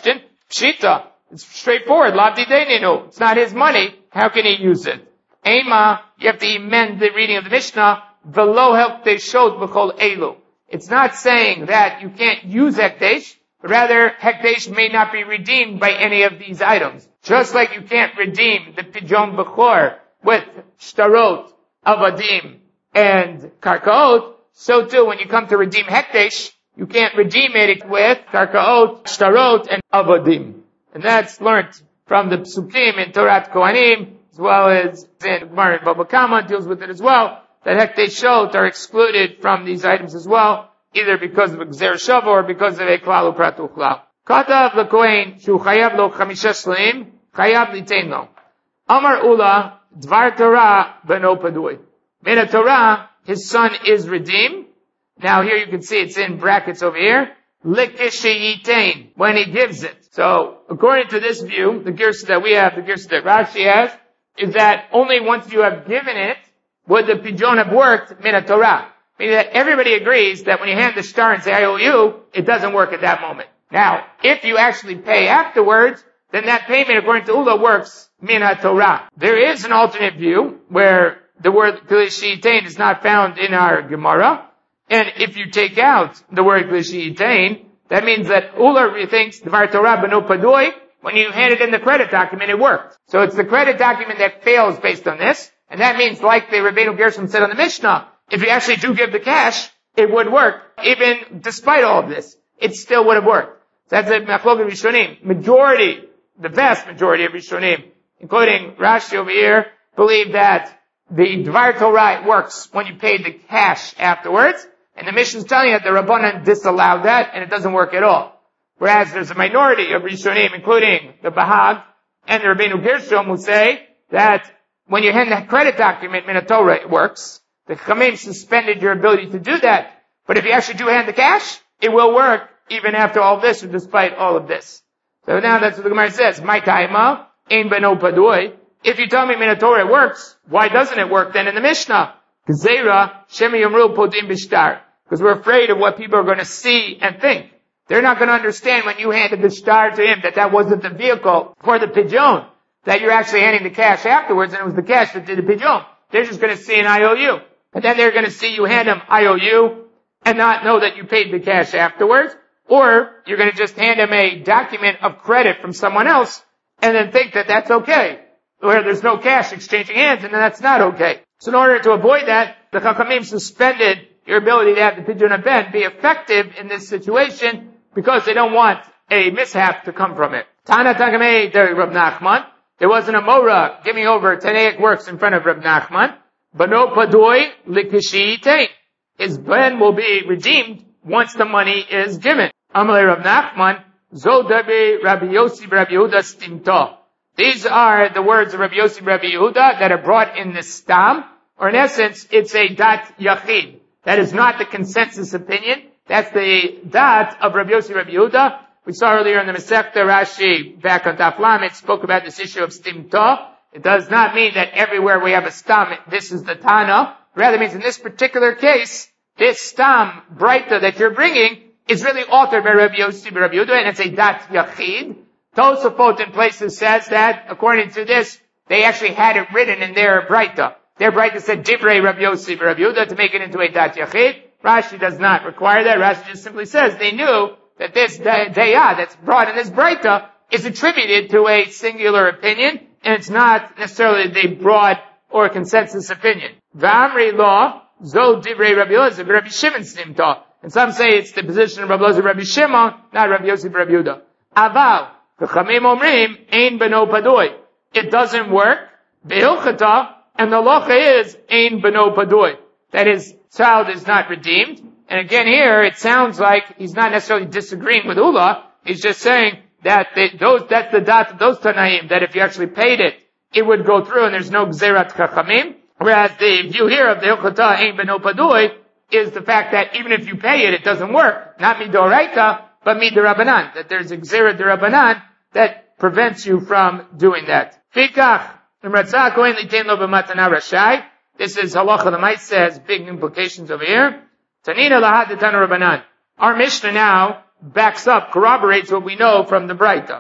Pshita. It's straightforward. Lavdi Deininu. It's not his money. How can he use it? Ema, you have to amend the reading of the Mishnah. Velo hekdeshot b'chol elu. It's not saying that you can't use hekdesh, but rather hekdesh may not be redeemed by any of these items. Just like you can't redeem the pidyon b'chor with shtarot, avadim, and karkaot, so too when you come to redeem hekdesh, you can't redeem it with karkaot, shtarot, and avadim. And that's learned from the psukim in Torat Kohanim, as well as in Gemara Baba Kama deals with it as well, that hekdeshot are excluded from these items as well, either because of a gzer shava or because of a klal uprat uchlal. Katav lekohen shu chayav lo chamisha shleim, chayav litein lo. Amar Ula, dvar Torah beno padui. Min a Torah, his son is redeemed. Now here you can see it's in brackets over here. Likishi yitain, when he gives it. So, according to this view, the girsa that we have, the girsa that Rashi has, is that only once you have given it would the pidyon have worked min a Torah. Meaning that everybody agrees that when you hand the shtar and say I owe you, it doesn't work at that moment. Now, if you actually pay afterwards, then that payment according to Ula works min a Torah. There is an alternate view where the word klishi yitain is not found in our Gemara. And if you take out the word klishi yitain, that means that Ula thinks dvar Torah beno padui, when you hand it in the credit document, it worked. So it's the credit document that fails based on this. And that means, like the Rabbeinu Gershom said on the Mishnah, if you actually do give the cash, it would work. Even despite all of this, it still would have worked. So that's a machlok Rishonim. Majority, the vast majority of Rishonim, including Rashi over here, believe that the Dvar Torah works when you pay the cash afterwards. And the Mishnah is telling you that the Rabbanan disallowed that, and it doesn't work at all. Whereas there's a minority of Rishonim, including the Bahag and the Rabbeinu Gershom, who say that when you hand the credit document min a Torah, it works. The Chamim suspended your ability to do that. But if you actually do hand the cash, it will work even after all this or despite all of this. So now that's what the Gemara says. My taima, ein beno padui. If you tell me min a Torah works, why doesn't it work then in the Mishnah? Gzeira, shemi yomru podim bishtar. Because we're afraid of what people are going to see and think. They're not going to understand when you handed the shtar to him that that wasn't the vehicle for the pidyon. That you're actually handing the cash afterwards and it was the cash that did the pidyon. They're just going to see an I O U. And then they're going to see you hand them I O U and not know that you paid the cash afterwards. Or you're going to just hand them a document of credit from someone else and then think that that's okay. Where there's no cash exchanging hands and then that's not okay. So in order to avoid that, the Chachamim suspended your ability to have the pidyon ben be effective in this situation because they don't want a mishap to come from it. Tana Tagamei der Rab Nachman. There was an Amora giving over Tanaic works in front of Rab Nachman. Bano padoi likishi yitain. His ben will be redeemed once the money is given. Amalei Rab Nachman. Zo dabe Rabbi Yossi Rabbi Yehuda stimta. These are the words of Rabbi Yossi Rabbi Yehuda that are brought in the stam. Or in essence, it's a dat yachid. That is not the consensus opinion. That's the dat of Rabbi Yossi Rabbi Yehuda. We saw earlier in the Masechta Rashi back on Daf Lamed spoke about this issue of stimta. It does not mean that everywhere we have a stam, this is the Tana. Rather means in this particular case, this stam, Breita that you're bringing, is really authored by Rabbi Yossi Rabbi Yehuda, and it's a dat yachid. Tosafot in places says that, according to this, they actually had it written in their Breita. Their Breita said Divrei Rabbi Yossi Rabbi Yehuda to make it into a dat yachid. Rashi does not require that. Rashi just simply says they knew that this dayah that's brought in this Breita is attributed to a singular opinion, and it's not necessarily the broad or consensus opinion. V'amri law, zo divrei Rabbi Elazar, Rabbi Shimon simta. And some say it's the position of Rabbi Elazar, Rabbi Shimon, not Rabbi Yosef, Rabbi Yehuda. Aval, v'chamim omrim, ein beno padoi. It doesn't work. Ve'ilchata, and the locha is, ein beno padoi. That his child is not redeemed. And again here, it sounds like he's not necessarily disagreeing with Ula. He's just saying that they, those, that's the dat of those Tanaim, that if you actually paid it, it would go through and there's no Gzerat Chachamim. Whereas the view here of the Hilchata Ein Beno Padui is the fact that even if you pay it, it doesn't work. Not Midoraita, but Midirabanan. That there's a Gzerat Dirabanan that prevents you from doing that. Fikach, Imratzah Kohen Litein Lo B'matana Rashai. This is Halacha L'mais says, big implications over here. Tanina lahad tana Rabbanan. Our Mishnah now backs up, corroborates what we know from the Breita.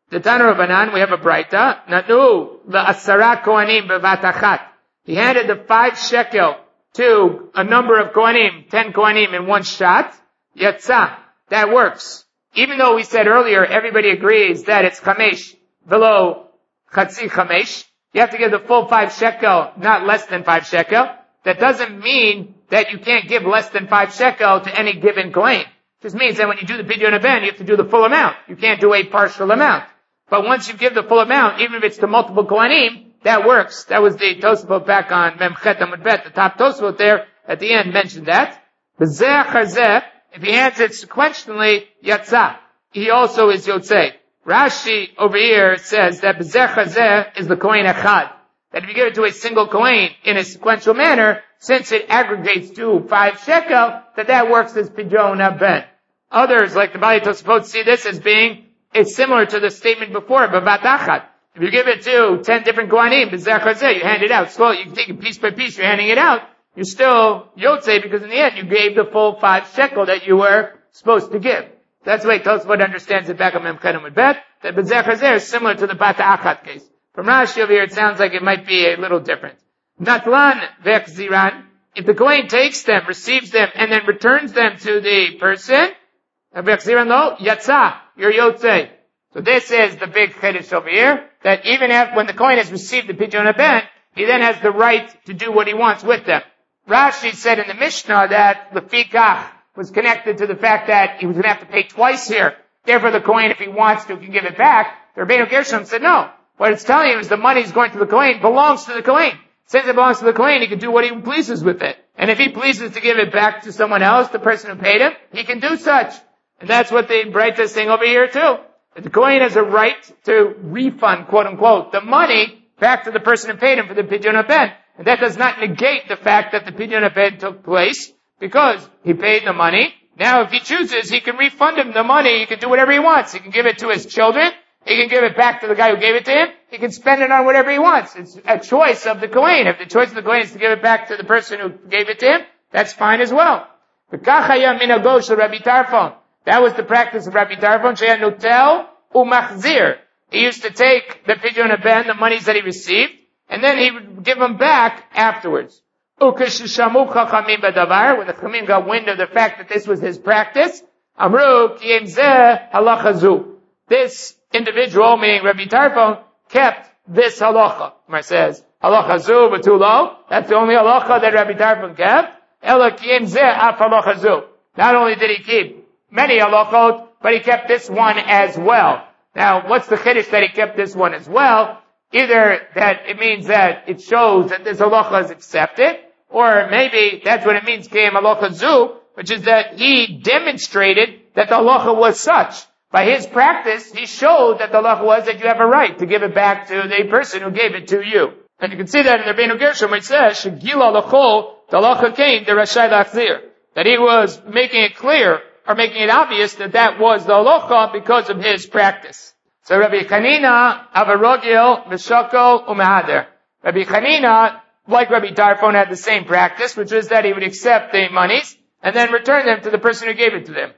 The Tana Rabbanan, we have a Braita. Nanu la'asara kohanim bevat achat. He handed the five shekel to a number of kohanim, ten kohanim in one shot. Yatsa. That works. Even though we said earlier, everybody agrees that it's chamesh, below chatzi chamesh. You have to give the full five shekel, not less than five shekel. That doesn't mean that you can't give less than five shekel to any given kohen. It just means that when you do the pidyon ben, you have to do the full amount. You can't do a partial amount. But once you give the full amount, even if it's to multiple kohanim, that works. That was the Tosafot back on Memchet Amud Bet. The top Tosafot there at the end mentioned that. B'zeh chazeh, if he hands it sequentially, yatsa. He also is yotzei. Rashi over here says that b'zeh chazeh is the kohen echad. That if you give it to a single kohen in a sequential manner, since it aggregates to five shekel, that that works as pidyon ben. Others, like the Bali Tosafot, see this as being it's similar to the statement before, b'vat achat. If you give it to ten different kohanim, b'zeh chazeh, you hand it out slowly, you can take it piece by piece, you're handing it out, you're still yotzei because in the end you gave the full five shekel that you were supposed to give. That's the way Tosafot understands it back on Memchet Amud Bet, that b'zeh chazeh is similar to the bat achat case. From Rashi over here it sounds like it might be a little different. Natlan ve'chziran, if the kohen takes them, receives them, and then returns them to the person, ve'chziran lo, yatsa, you're yotzei. So this is the big chiddush over here, that even if, when the kohen has received the pidyon ben, he then has the right to do what he wants with them. Rashi said in the Mishnah that lefikach was connected to the fact that he was going to have to pay twice here. Therefore the kohen, if he wants to, can give it back. The Rabbeinu Gershom said no. What it's telling you is the money is going to the kohen, belongs to the kohen. Since it belongs to the kohen, he can do what he pleases with it. And if he pleases to give it back to someone else, the person who paid him, he can do such. And that's what the Braita is saying over here too. That the kohen has a right to refund, quote unquote, the money back to the person who paid him for the pidyon ben. And that does not negate the fact that the pidyon ben took place because he paid the money. Now if he chooses, he can refund him the money. He can do whatever he wants. He can give it to his children. He can give it back to the guy who gave it to him. He can spend it on whatever he wants. It's a choice of the kohen. If the choice of the kohen is to give it back to the person who gave it to him, that's fine as well. That was the practice of Rabbi Tarfon. She'had notel umachzir. He used to take the pidyon ben, the monies that he received, and then he would give them back afterwards. Ukeshishamu chachamim b'davar, when the chachamim got wind of the fact that this was his practice, amru kiyem zeh halacha zu. This individual, meaning Rabbi Tarfon, kept this halacha. It says halacha zu b'tulo. That's the only halacha that Rabbi Tarfon kept. Ela kiyem zeh af halacha zu. Not only did he keep many halachot, but he kept this one as well. Now, what's the chiddush that he kept this one as well? Either that it means that it shows that this halacha is accepted, or maybe that's what it means, kiyem halacha zu, which is that he demonstrated that the halacha was such. By his practice, he showed that the halacha was that you have a right to give it back to the person who gave it to you. And you can see that in the Rabbeinu Gershom, it says, shegila lachol, the halacha came, the rashai lachzir. That he was making it clear, or making it obvious that that was the halacha because of his practice. So Rabbi Chanina, avarogil, v'shakol, u'mehader. Rabbi Chanina, like Rabbi Tarfon, had the same practice, which was that he would accept the monies, and then return them to the person who gave it to them.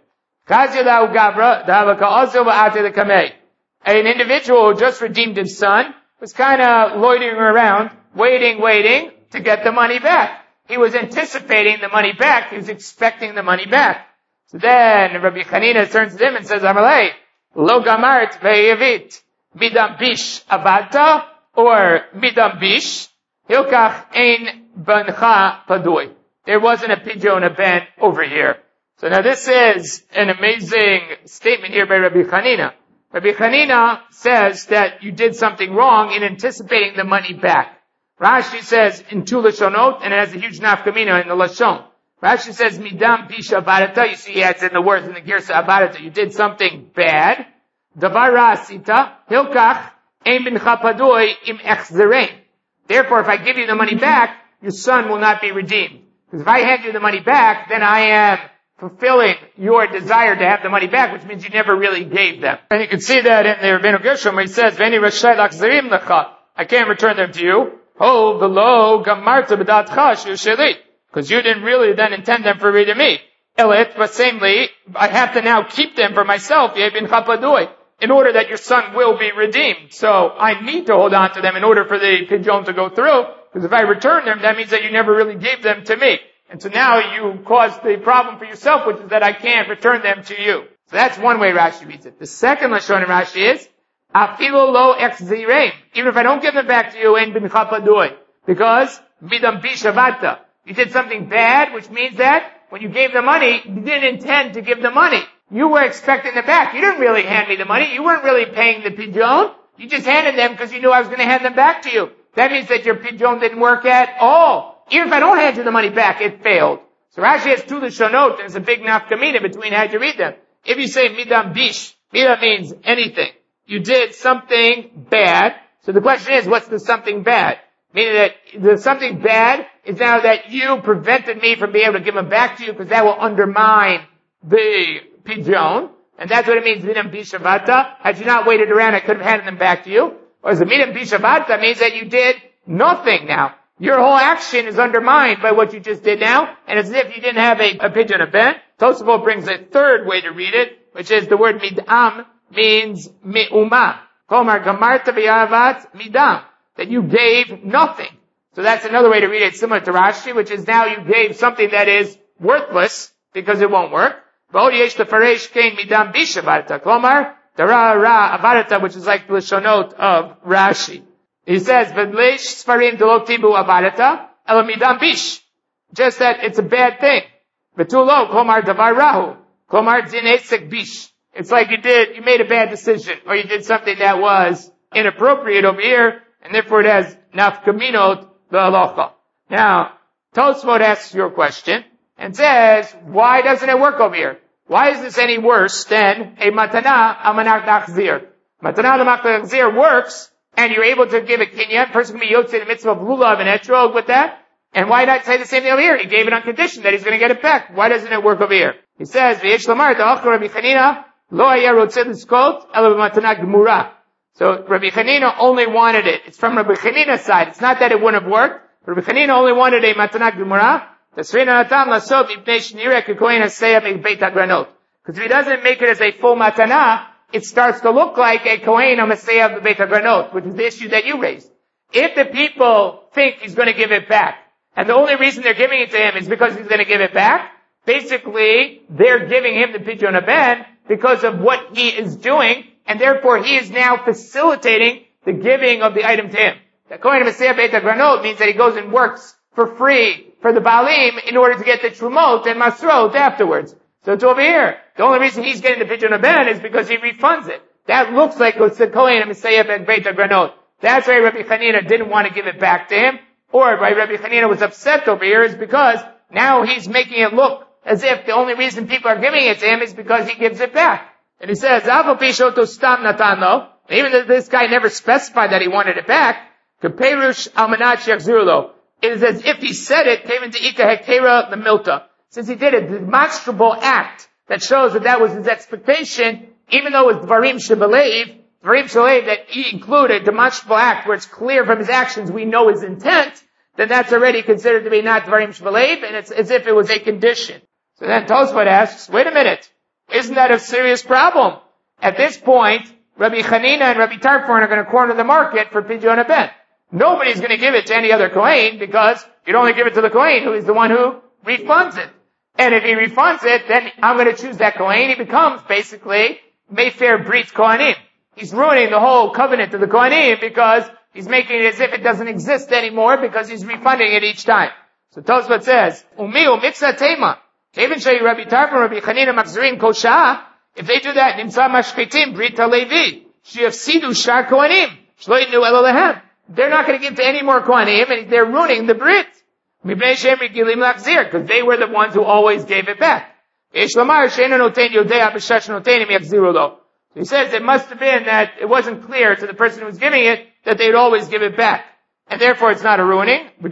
An individual who just redeemed his son was kind of loitering around, waiting, waiting to get the money back. He was anticipating the money back. He was expecting the money back. So then Rabbi Chanina turns to him and says, Amalei, lo gamart ve'yevit, midam bish avata, or midam bish, hilkach ein bancha padui. There wasn't a pidyon ben over here. So now this is an amazing statement here by Rabbi Chanina. Rabbi Chanina says that you did something wrong in anticipating the money back. Rashi says in two lashonot, and it has a huge nafkamina in the lashon. Rashi says midam pisha abarata. You see, he adds in the words in the girsa abarata. You did something bad. Davar ra'asita hilkach ein bincha padui im echzerein. Therefore, if I give you the money back, your son will not be redeemed. Because if I hand you the money back, then I am fulfilling your desire to have the money back, which means you never really gave them. And you can see that in the Rabbeinu Gershom where he says, V'eni rashai lachzerim lecha. I can't return them to you. Oh, v'lo gamarta b'datcha shu sheli. Because you didn't really then intend them for me. Elit, but samely, I have to now keep them for myself. Yeh bin chapadui. in order that your son will be redeemed. So I need to hold on to them in order for the pidyon to go through, because if I return them, that means that you never really gave them to me. And so now you caused the problem for yourself, which is that I can't return them to you. So that's one way Rashi reads it. The second Lashon in Rashi is, Afilo lo exzireim. Even if I don't give them back to you, in bincha padui. Because, midam bishavata. You did something bad, which means that when you gave the money, you didn't intend to give the money. You were expecting them back. You didn't really hand me the money. You weren't really paying the pidyon. You just handed them because you knew I was going to hand them back to you. That means that your pidyon didn't work at all. Even if I don't hand you the money back, it failed. So Rashi has two lashonot. There's a big nafkamina between how you read them. If you say midam bish, midam means anything. You did something bad. So the question is, what's the something bad? Meaning that the something bad is now that you prevented me from being able to give them back to you because that will undermine the pidyon. And that's what it means, midam bishavata. Had you not waited around, I could have handed them back to you. Or the midam bishavata means that you did nothing now. Your whole action is undermined by what you just did now, and it's as if you didn't have a, a pidyon event. Tosafot brings a third way to read it, which is the word midam means mi'uma. Komar gamarta b'yavat midam. That you gave nothing. So that's another way to read it, similar to Rashi, which is now you gave something that is worthless, because it won't work. V'od yesh lefaresh kein midam bishavarta. Komar dara ra avarta, which is like the lashonot of Rashi. He says, "V'leish sfarim delo tibu avarta ela midam bish." Just that it's a bad thing. V'tulo komar davar rahu. Komar din esek bish. It's like you did, you made a bad decision, or you did something that was inappropriate over here, and therefore it has nafkaminot v'alocha. Now, Tosfot asks your question, and says, why doesn't it work over here? Why is this any worse than a matana amanak nachzir? Matana amanak nachzir works, and you're able to give a kinyan, person can be yotzei the mitzvah of lulav and etrog with that, and why not say the same thing over here? He gave it on condition that he's going to get it back. Why doesn't it work over here? He says, v'yesh lamar ta'achar Rabbi Chanina, lo haya rotzeh l'skot, ela b'matana gemura. So Rabbi Chanina only wanted it. It's from Rabbi Chanina's side. It's not that it wouldn't have worked. Rabbi Chanina only wanted a matana gemura. Because if he doesn't make it as a full matana, it starts to look like a kohen on Maseyah of the Beit HaGranot, which is the issue that you raised. If the people think he's going to give it back, and the only reason they're giving it to him is because he's going to give it back, basically, they're giving him the pidyon haben because of what he is doing, and therefore he is now facilitating the giving of the item to him. The kohen of Maseyah Beit HaGranot means that he goes and works for free for the Baalim in order to get the Trumot and Masrot afterwards. So it's over here. The only reason he's getting the pidyon haben is because he refunds it. That looks like it's the kohen of Maseyah Beit HaGranot. That's why Rabbi Chanina didn't want to give it back to him, or why Rabbi Chanina was upset over here is because now he's making it look as if the only reason people are giving it to him is because he gives it back. And he says, even though this guy never specified that he wanted it back, it is as if he said it, came into Ika Hekera the Milta. Since he did a demonstrable act that shows that that was his expectation, even though it was Dvarim Shebelev, Dvarim Shebelev, that he included a demonstrable act where it's clear from his actions we know his intent, then that's already considered to be not Dvarim Shebelev, and it's as if it was a condition. So then Tosfot asks, wait a minute, isn't that a serious problem? At this point, Rabbi Chanina and Rabbi Tarfon are going to corner the market for pidyon haben. Nobody's going to give it to any other kohen because you'd only give it to the kohen who is the one who refunds it. And if he refunds it, then I'm going to choose that kohen. He becomes basically Mayfair Brit Kohanim. He's ruining the whole covenant of the Kohanim because he's making it as if it doesn't exist anymore because he's refunding it each time. So Tosfot says, Umiu miksa tema. Even Shayi Rabbi Tarfon, Rabbi Chanina Makzurim Kosha, if they do that, Nimsa Mashketim Brit Levi, Sheyafsidu Shar Kohanim, Shlo Yitnu Elo Lehem. They're not going to give to any more Kohanim, and they're ruining the Brit. Because they were the ones who always gave it back. So he says it must have been that it wasn't clear to the person who was giving it that they'd always give it back. And therefore it's not a ruining. Maybe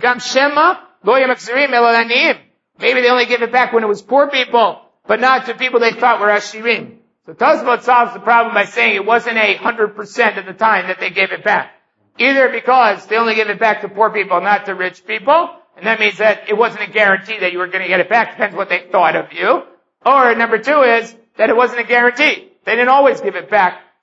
they only give it back when it was poor people, but not to people they thought were Ashirim. So Tosfot solves the problem by saying it wasn't a hundred percent of the time that they gave it back. Either because they only give it back to poor people, not to rich people, and that means that it wasn't a guarantee that you were going to get it back, depends what they thought of you. Or number two is that it wasn't a guarantee. They didn't always give it back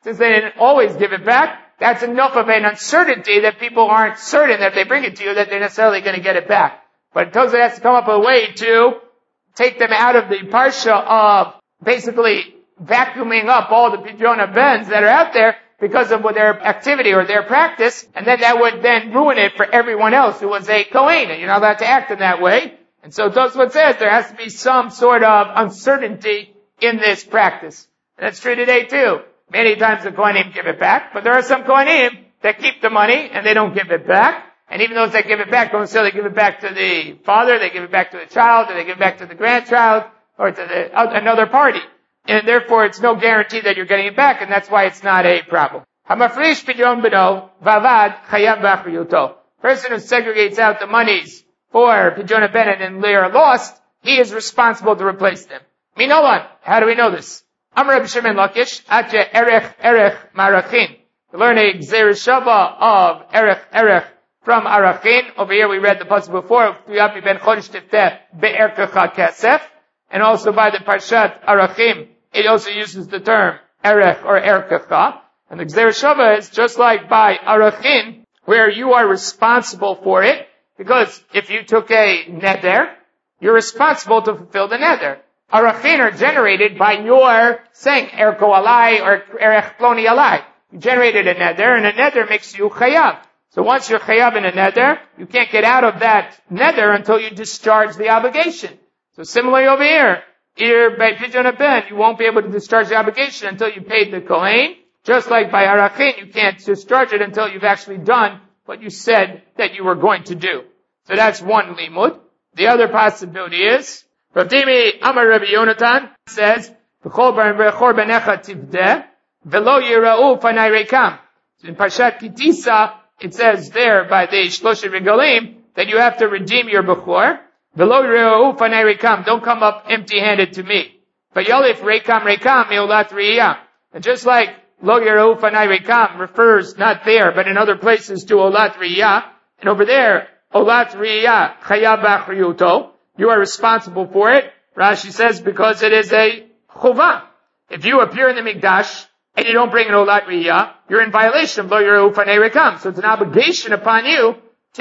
since they didn't always give it back, that's enough of an uncertainty that people aren't certain that if they bring it to you that they're necessarily going to get it back. But Tosafot has to come up with a way to take them out of the parsha of basically vacuuming up all the Pidyon Bens that are out there because of their activity or their practice, and then that would then ruin it for everyone else who was a Kohen, and you're not allowed to act in that way. And so Tosafot says there has to be some sort of uncertainty in this practice. And that's true today too. Many times the Kohanim give it back, but there are some Kohanim that keep the money and they don't give it back. And even those that give it back don't necessarily give it back to the father, they give it back to the child, or they give it back to the grandchild, or to the, another party. And therefore it's no guarantee that you're getting it back, and that's why it's not a problem. Hamafrish pidyon beno vavad chayav b'achriyuto. Person who segregates out the monies for pidyon ben and then they are lost, he is responsible to replace them. Minolan, how do we know this? Amar Rabbi Shimon Lakish, atche erech erech marachin. We learn a gzeir shava of erech erech from arachin. Over here we read the pasuk before, Tuyapi ben chodesh tifteh be'erkecha kesef. And also by the Parshat Arachim, it also uses the term erech or erkecha. And the gzeir shava is just like by arachin, where you are responsible for it, because if you took a neder, you're responsible to fulfill the neder. Arachin are generated by your saying erko alai or erech ploni alai. You generated a neder, and a neder makes you chayav. So once you're chayav in a neder, you can't get out of that neder until you discharge the obligation. So similarly over here, here by Pidyon Ben, you won't be able to discharge the obligation until you paid the Kohen. Just like by Arachin, you can't discharge it until you've actually done what you said that you were going to do. So that's one limud. The other possibility is, Rav Dimi Amar Rabbi Yonatan says, V'chol b'chor b'necha tivdeh, v'lo yira'u panay rekam. So in Parshat Kitisa, it says there by the Shlosh Regalim, that you have to redeem your b'chor. V'lo yira'u panay rekam. Don't come up empty-handed to me. V'yolif rekam rekam me'olat riyah. And just like Lo yira'u panay rekam refers not there, but in other places to olat riyah, and over there, olat riyah chayav b'achriyuto. You are responsible for it. Rashi says because it is a chuvah. If you appear in the mikdash and you don't bring an olat riyah, you're in violation of lo yira'u panay rekam. So it's an obligation upon you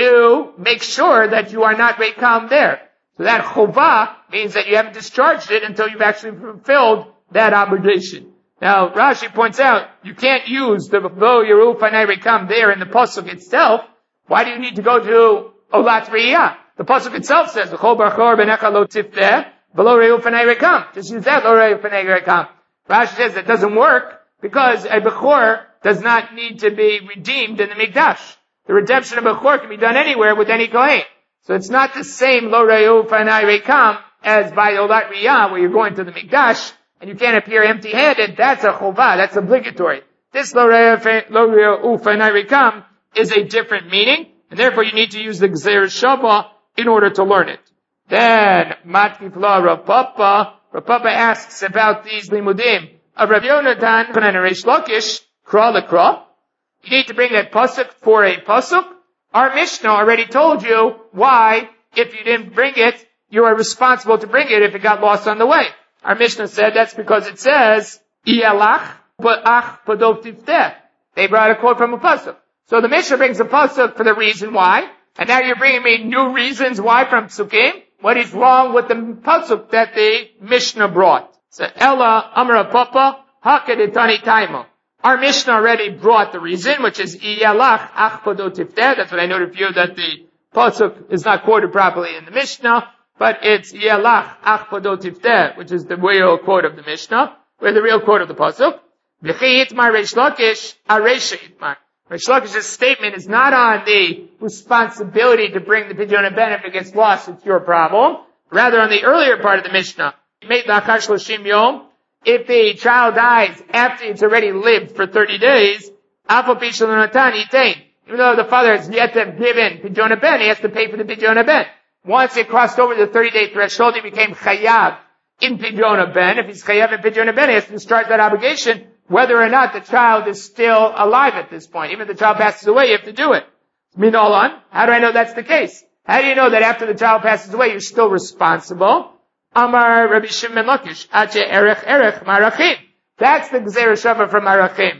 to make sure that you are not rekam there. So that chuvah means that you haven't discharged it until you've actually fulfilled that obligation. Now, Rashi points out, you can't use the lo yira'u panay rekam there in the pasuk itself. Why do you need to go to olat riyah? The pasuk itself says, "V'chol b'chor b'necha lo tifteh, v'lo yira'u panay rekam." Just use that, lo yira'u panay rekam. Rashi says that doesn't work because a bechor does not need to be redeemed in the mikdash. The redemption of bechor can be done anywhere with any kohen. So it's not the same lo yira'u panay rekam as by olat riyah where you're going to the mikdash and you can't appear empty-handed. That's a chovah. That's obligatory. This lo yira'u panay rekam is a different meaning, and therefore you need to use the gzeir shava in order to learn it. Then, Matkifla Rav Papa, Rav Papa asks about these limudim of Rav Yonatan and Reish Lakish, Kra Lekra. You need to bring that pasuk for a pasuk. Our Mishnah already told you why, if you didn't bring it, you are responsible to bring it if it got lost on the way. Our Mishnah said that's because it says, Iyalach ba'ach padov tifteh. They brought a quote from a pasuk. So the Mishnah brings a pasuk for the reason why. And now you're bringing me new reasons why from Psukim. What is wrong with the pasuk that the Mishnah brought? So Ella Amra Papa Hakaditani Taimo. Our Mishnah already brought the reason, which is Iyalach Achpado Tifteh. That's what I noted for you that the pasuk is not quoted properly in the Mishnah, but it's Iyalach Achpado Tifteh, which is the real quote of the Mishnah, or the real quote of the pasuk. V'chi Itmar Reish Lakish Aresha Itmar. Reish Lakish's statement is not on the responsibility to bring the Pidyon Ben if it gets lost, it's your problem. Rather on the earlier part of the Mishnah. If the child dies after it's already lived for thirty days, even though the father has yet to have given Pidyon Ben, he has to pay for the Pidyon Ben. Once it crossed over the thirty-day threshold, he became chayav in Pidyon Ben. If he's chayav in Pidyon Ben, he has to discharge that obligation, whether or not the child is still alive at this point. Even if the child passes away, you have to do it. Minolan, how do I know that's the case? How do you know that after the child passes away, you're still responsible? Amar Rabbi Shimon Lakish, Ache Erech Erech Marachim. That's the Gzeir Shava from Marachim.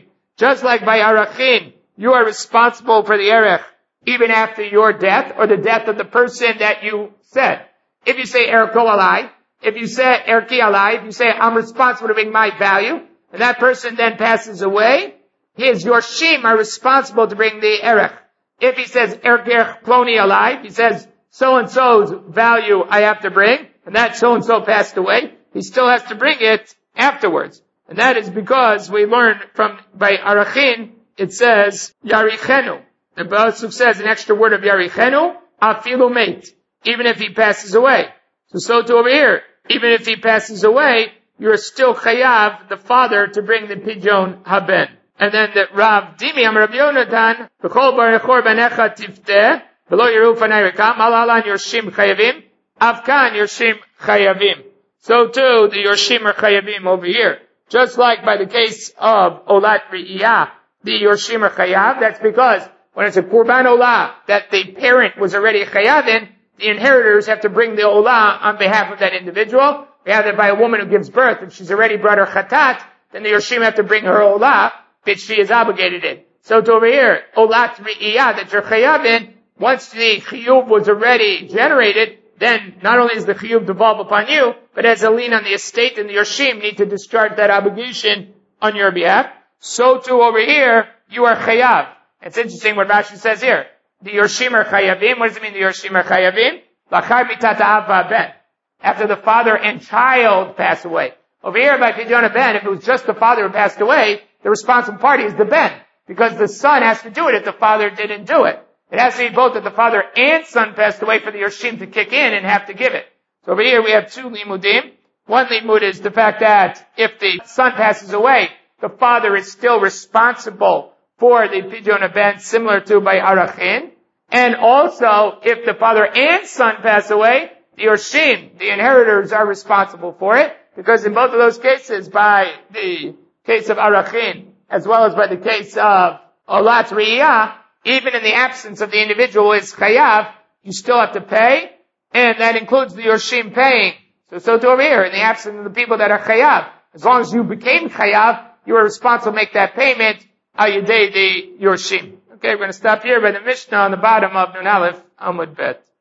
Just like by Arachin, you are responsible for the Erech even after your death or the death of the person that you said. If you say Erko Alai, if you say Erki Alai, if you say I'm responsible to bring my value, and that person then passes away, his Yorshim are responsible to bring the Erech. If he says Erker Ploni Alai, he says so-and-so's value I have to bring, and that so-and-so passed away, he still has to bring it afterwards. And that is because we learn from, by Arachin, it says, Yarichenu. The Pasuk says an extra word of Yarichenu, Afilu Meit, even if he passes away. So, so to over here, even if he passes away, you're still chayav, the father, to bring the pidyon haben. And then the Rav Dimi, Am Rav Yonatan, B'chol barechor banecha tifteh, V'lo yeru fanei rekam, Alalan yorshim chayavim, Avkan yorshim chayavim. So too, the yorshim are chayavim over here. Just like by the case of Olat Re'iyah, the yorshim are chayav, that's because when it's a Kurban Olah that the parent was already chayav in, the inheritors have to bring the Olah on behalf of that individual. We have that by a woman who gives birth, and she's already brought her chatat, then the yorshim have to bring her Olah, which she is obligated in. So to over here, Olat Re'iyah, that you're chayav in, once the chiyuv was already generated, then not only is the chiyuv devolve upon you, but as a lien on the estate, and the yorshim need to discharge that obligation on your behalf. So too over here, you are chayav. It's interesting what Rashi says here. The yorshim are chayavim. What does it mean the yorshim are chayavim? Lachar mitat ha'ava ben. After the father and child pass away. Over here by pidyon ben, if it was just the father who passed away, the responsible party is the ben. Because the son has to do it if the father didn't do it. It has to be both that the father and son passed away for the yorshim to kick in and have to give it. So over here we have two limudim. One limud is the fact that if the son passes away, the father is still responsible for the pidyon ben, similar to by Arachin. And also, if the father and son pass away, the yorshim, the inheritors, are responsible for it. Because in both of those cases, by the case of Arachin, as well as by the case of Olat Re'iyah, even in the absence of the individual who is chayav, you still have to pay, and that includes the yorshim paying. So, so to over here, in the absence of the people that are chayav, as long as you became chayav, you are responsible to make that payment, al yedei the yorshim. Okay, we're going to stop here by the Mishnah on the bottom of Nun Aleph, Amud Bet.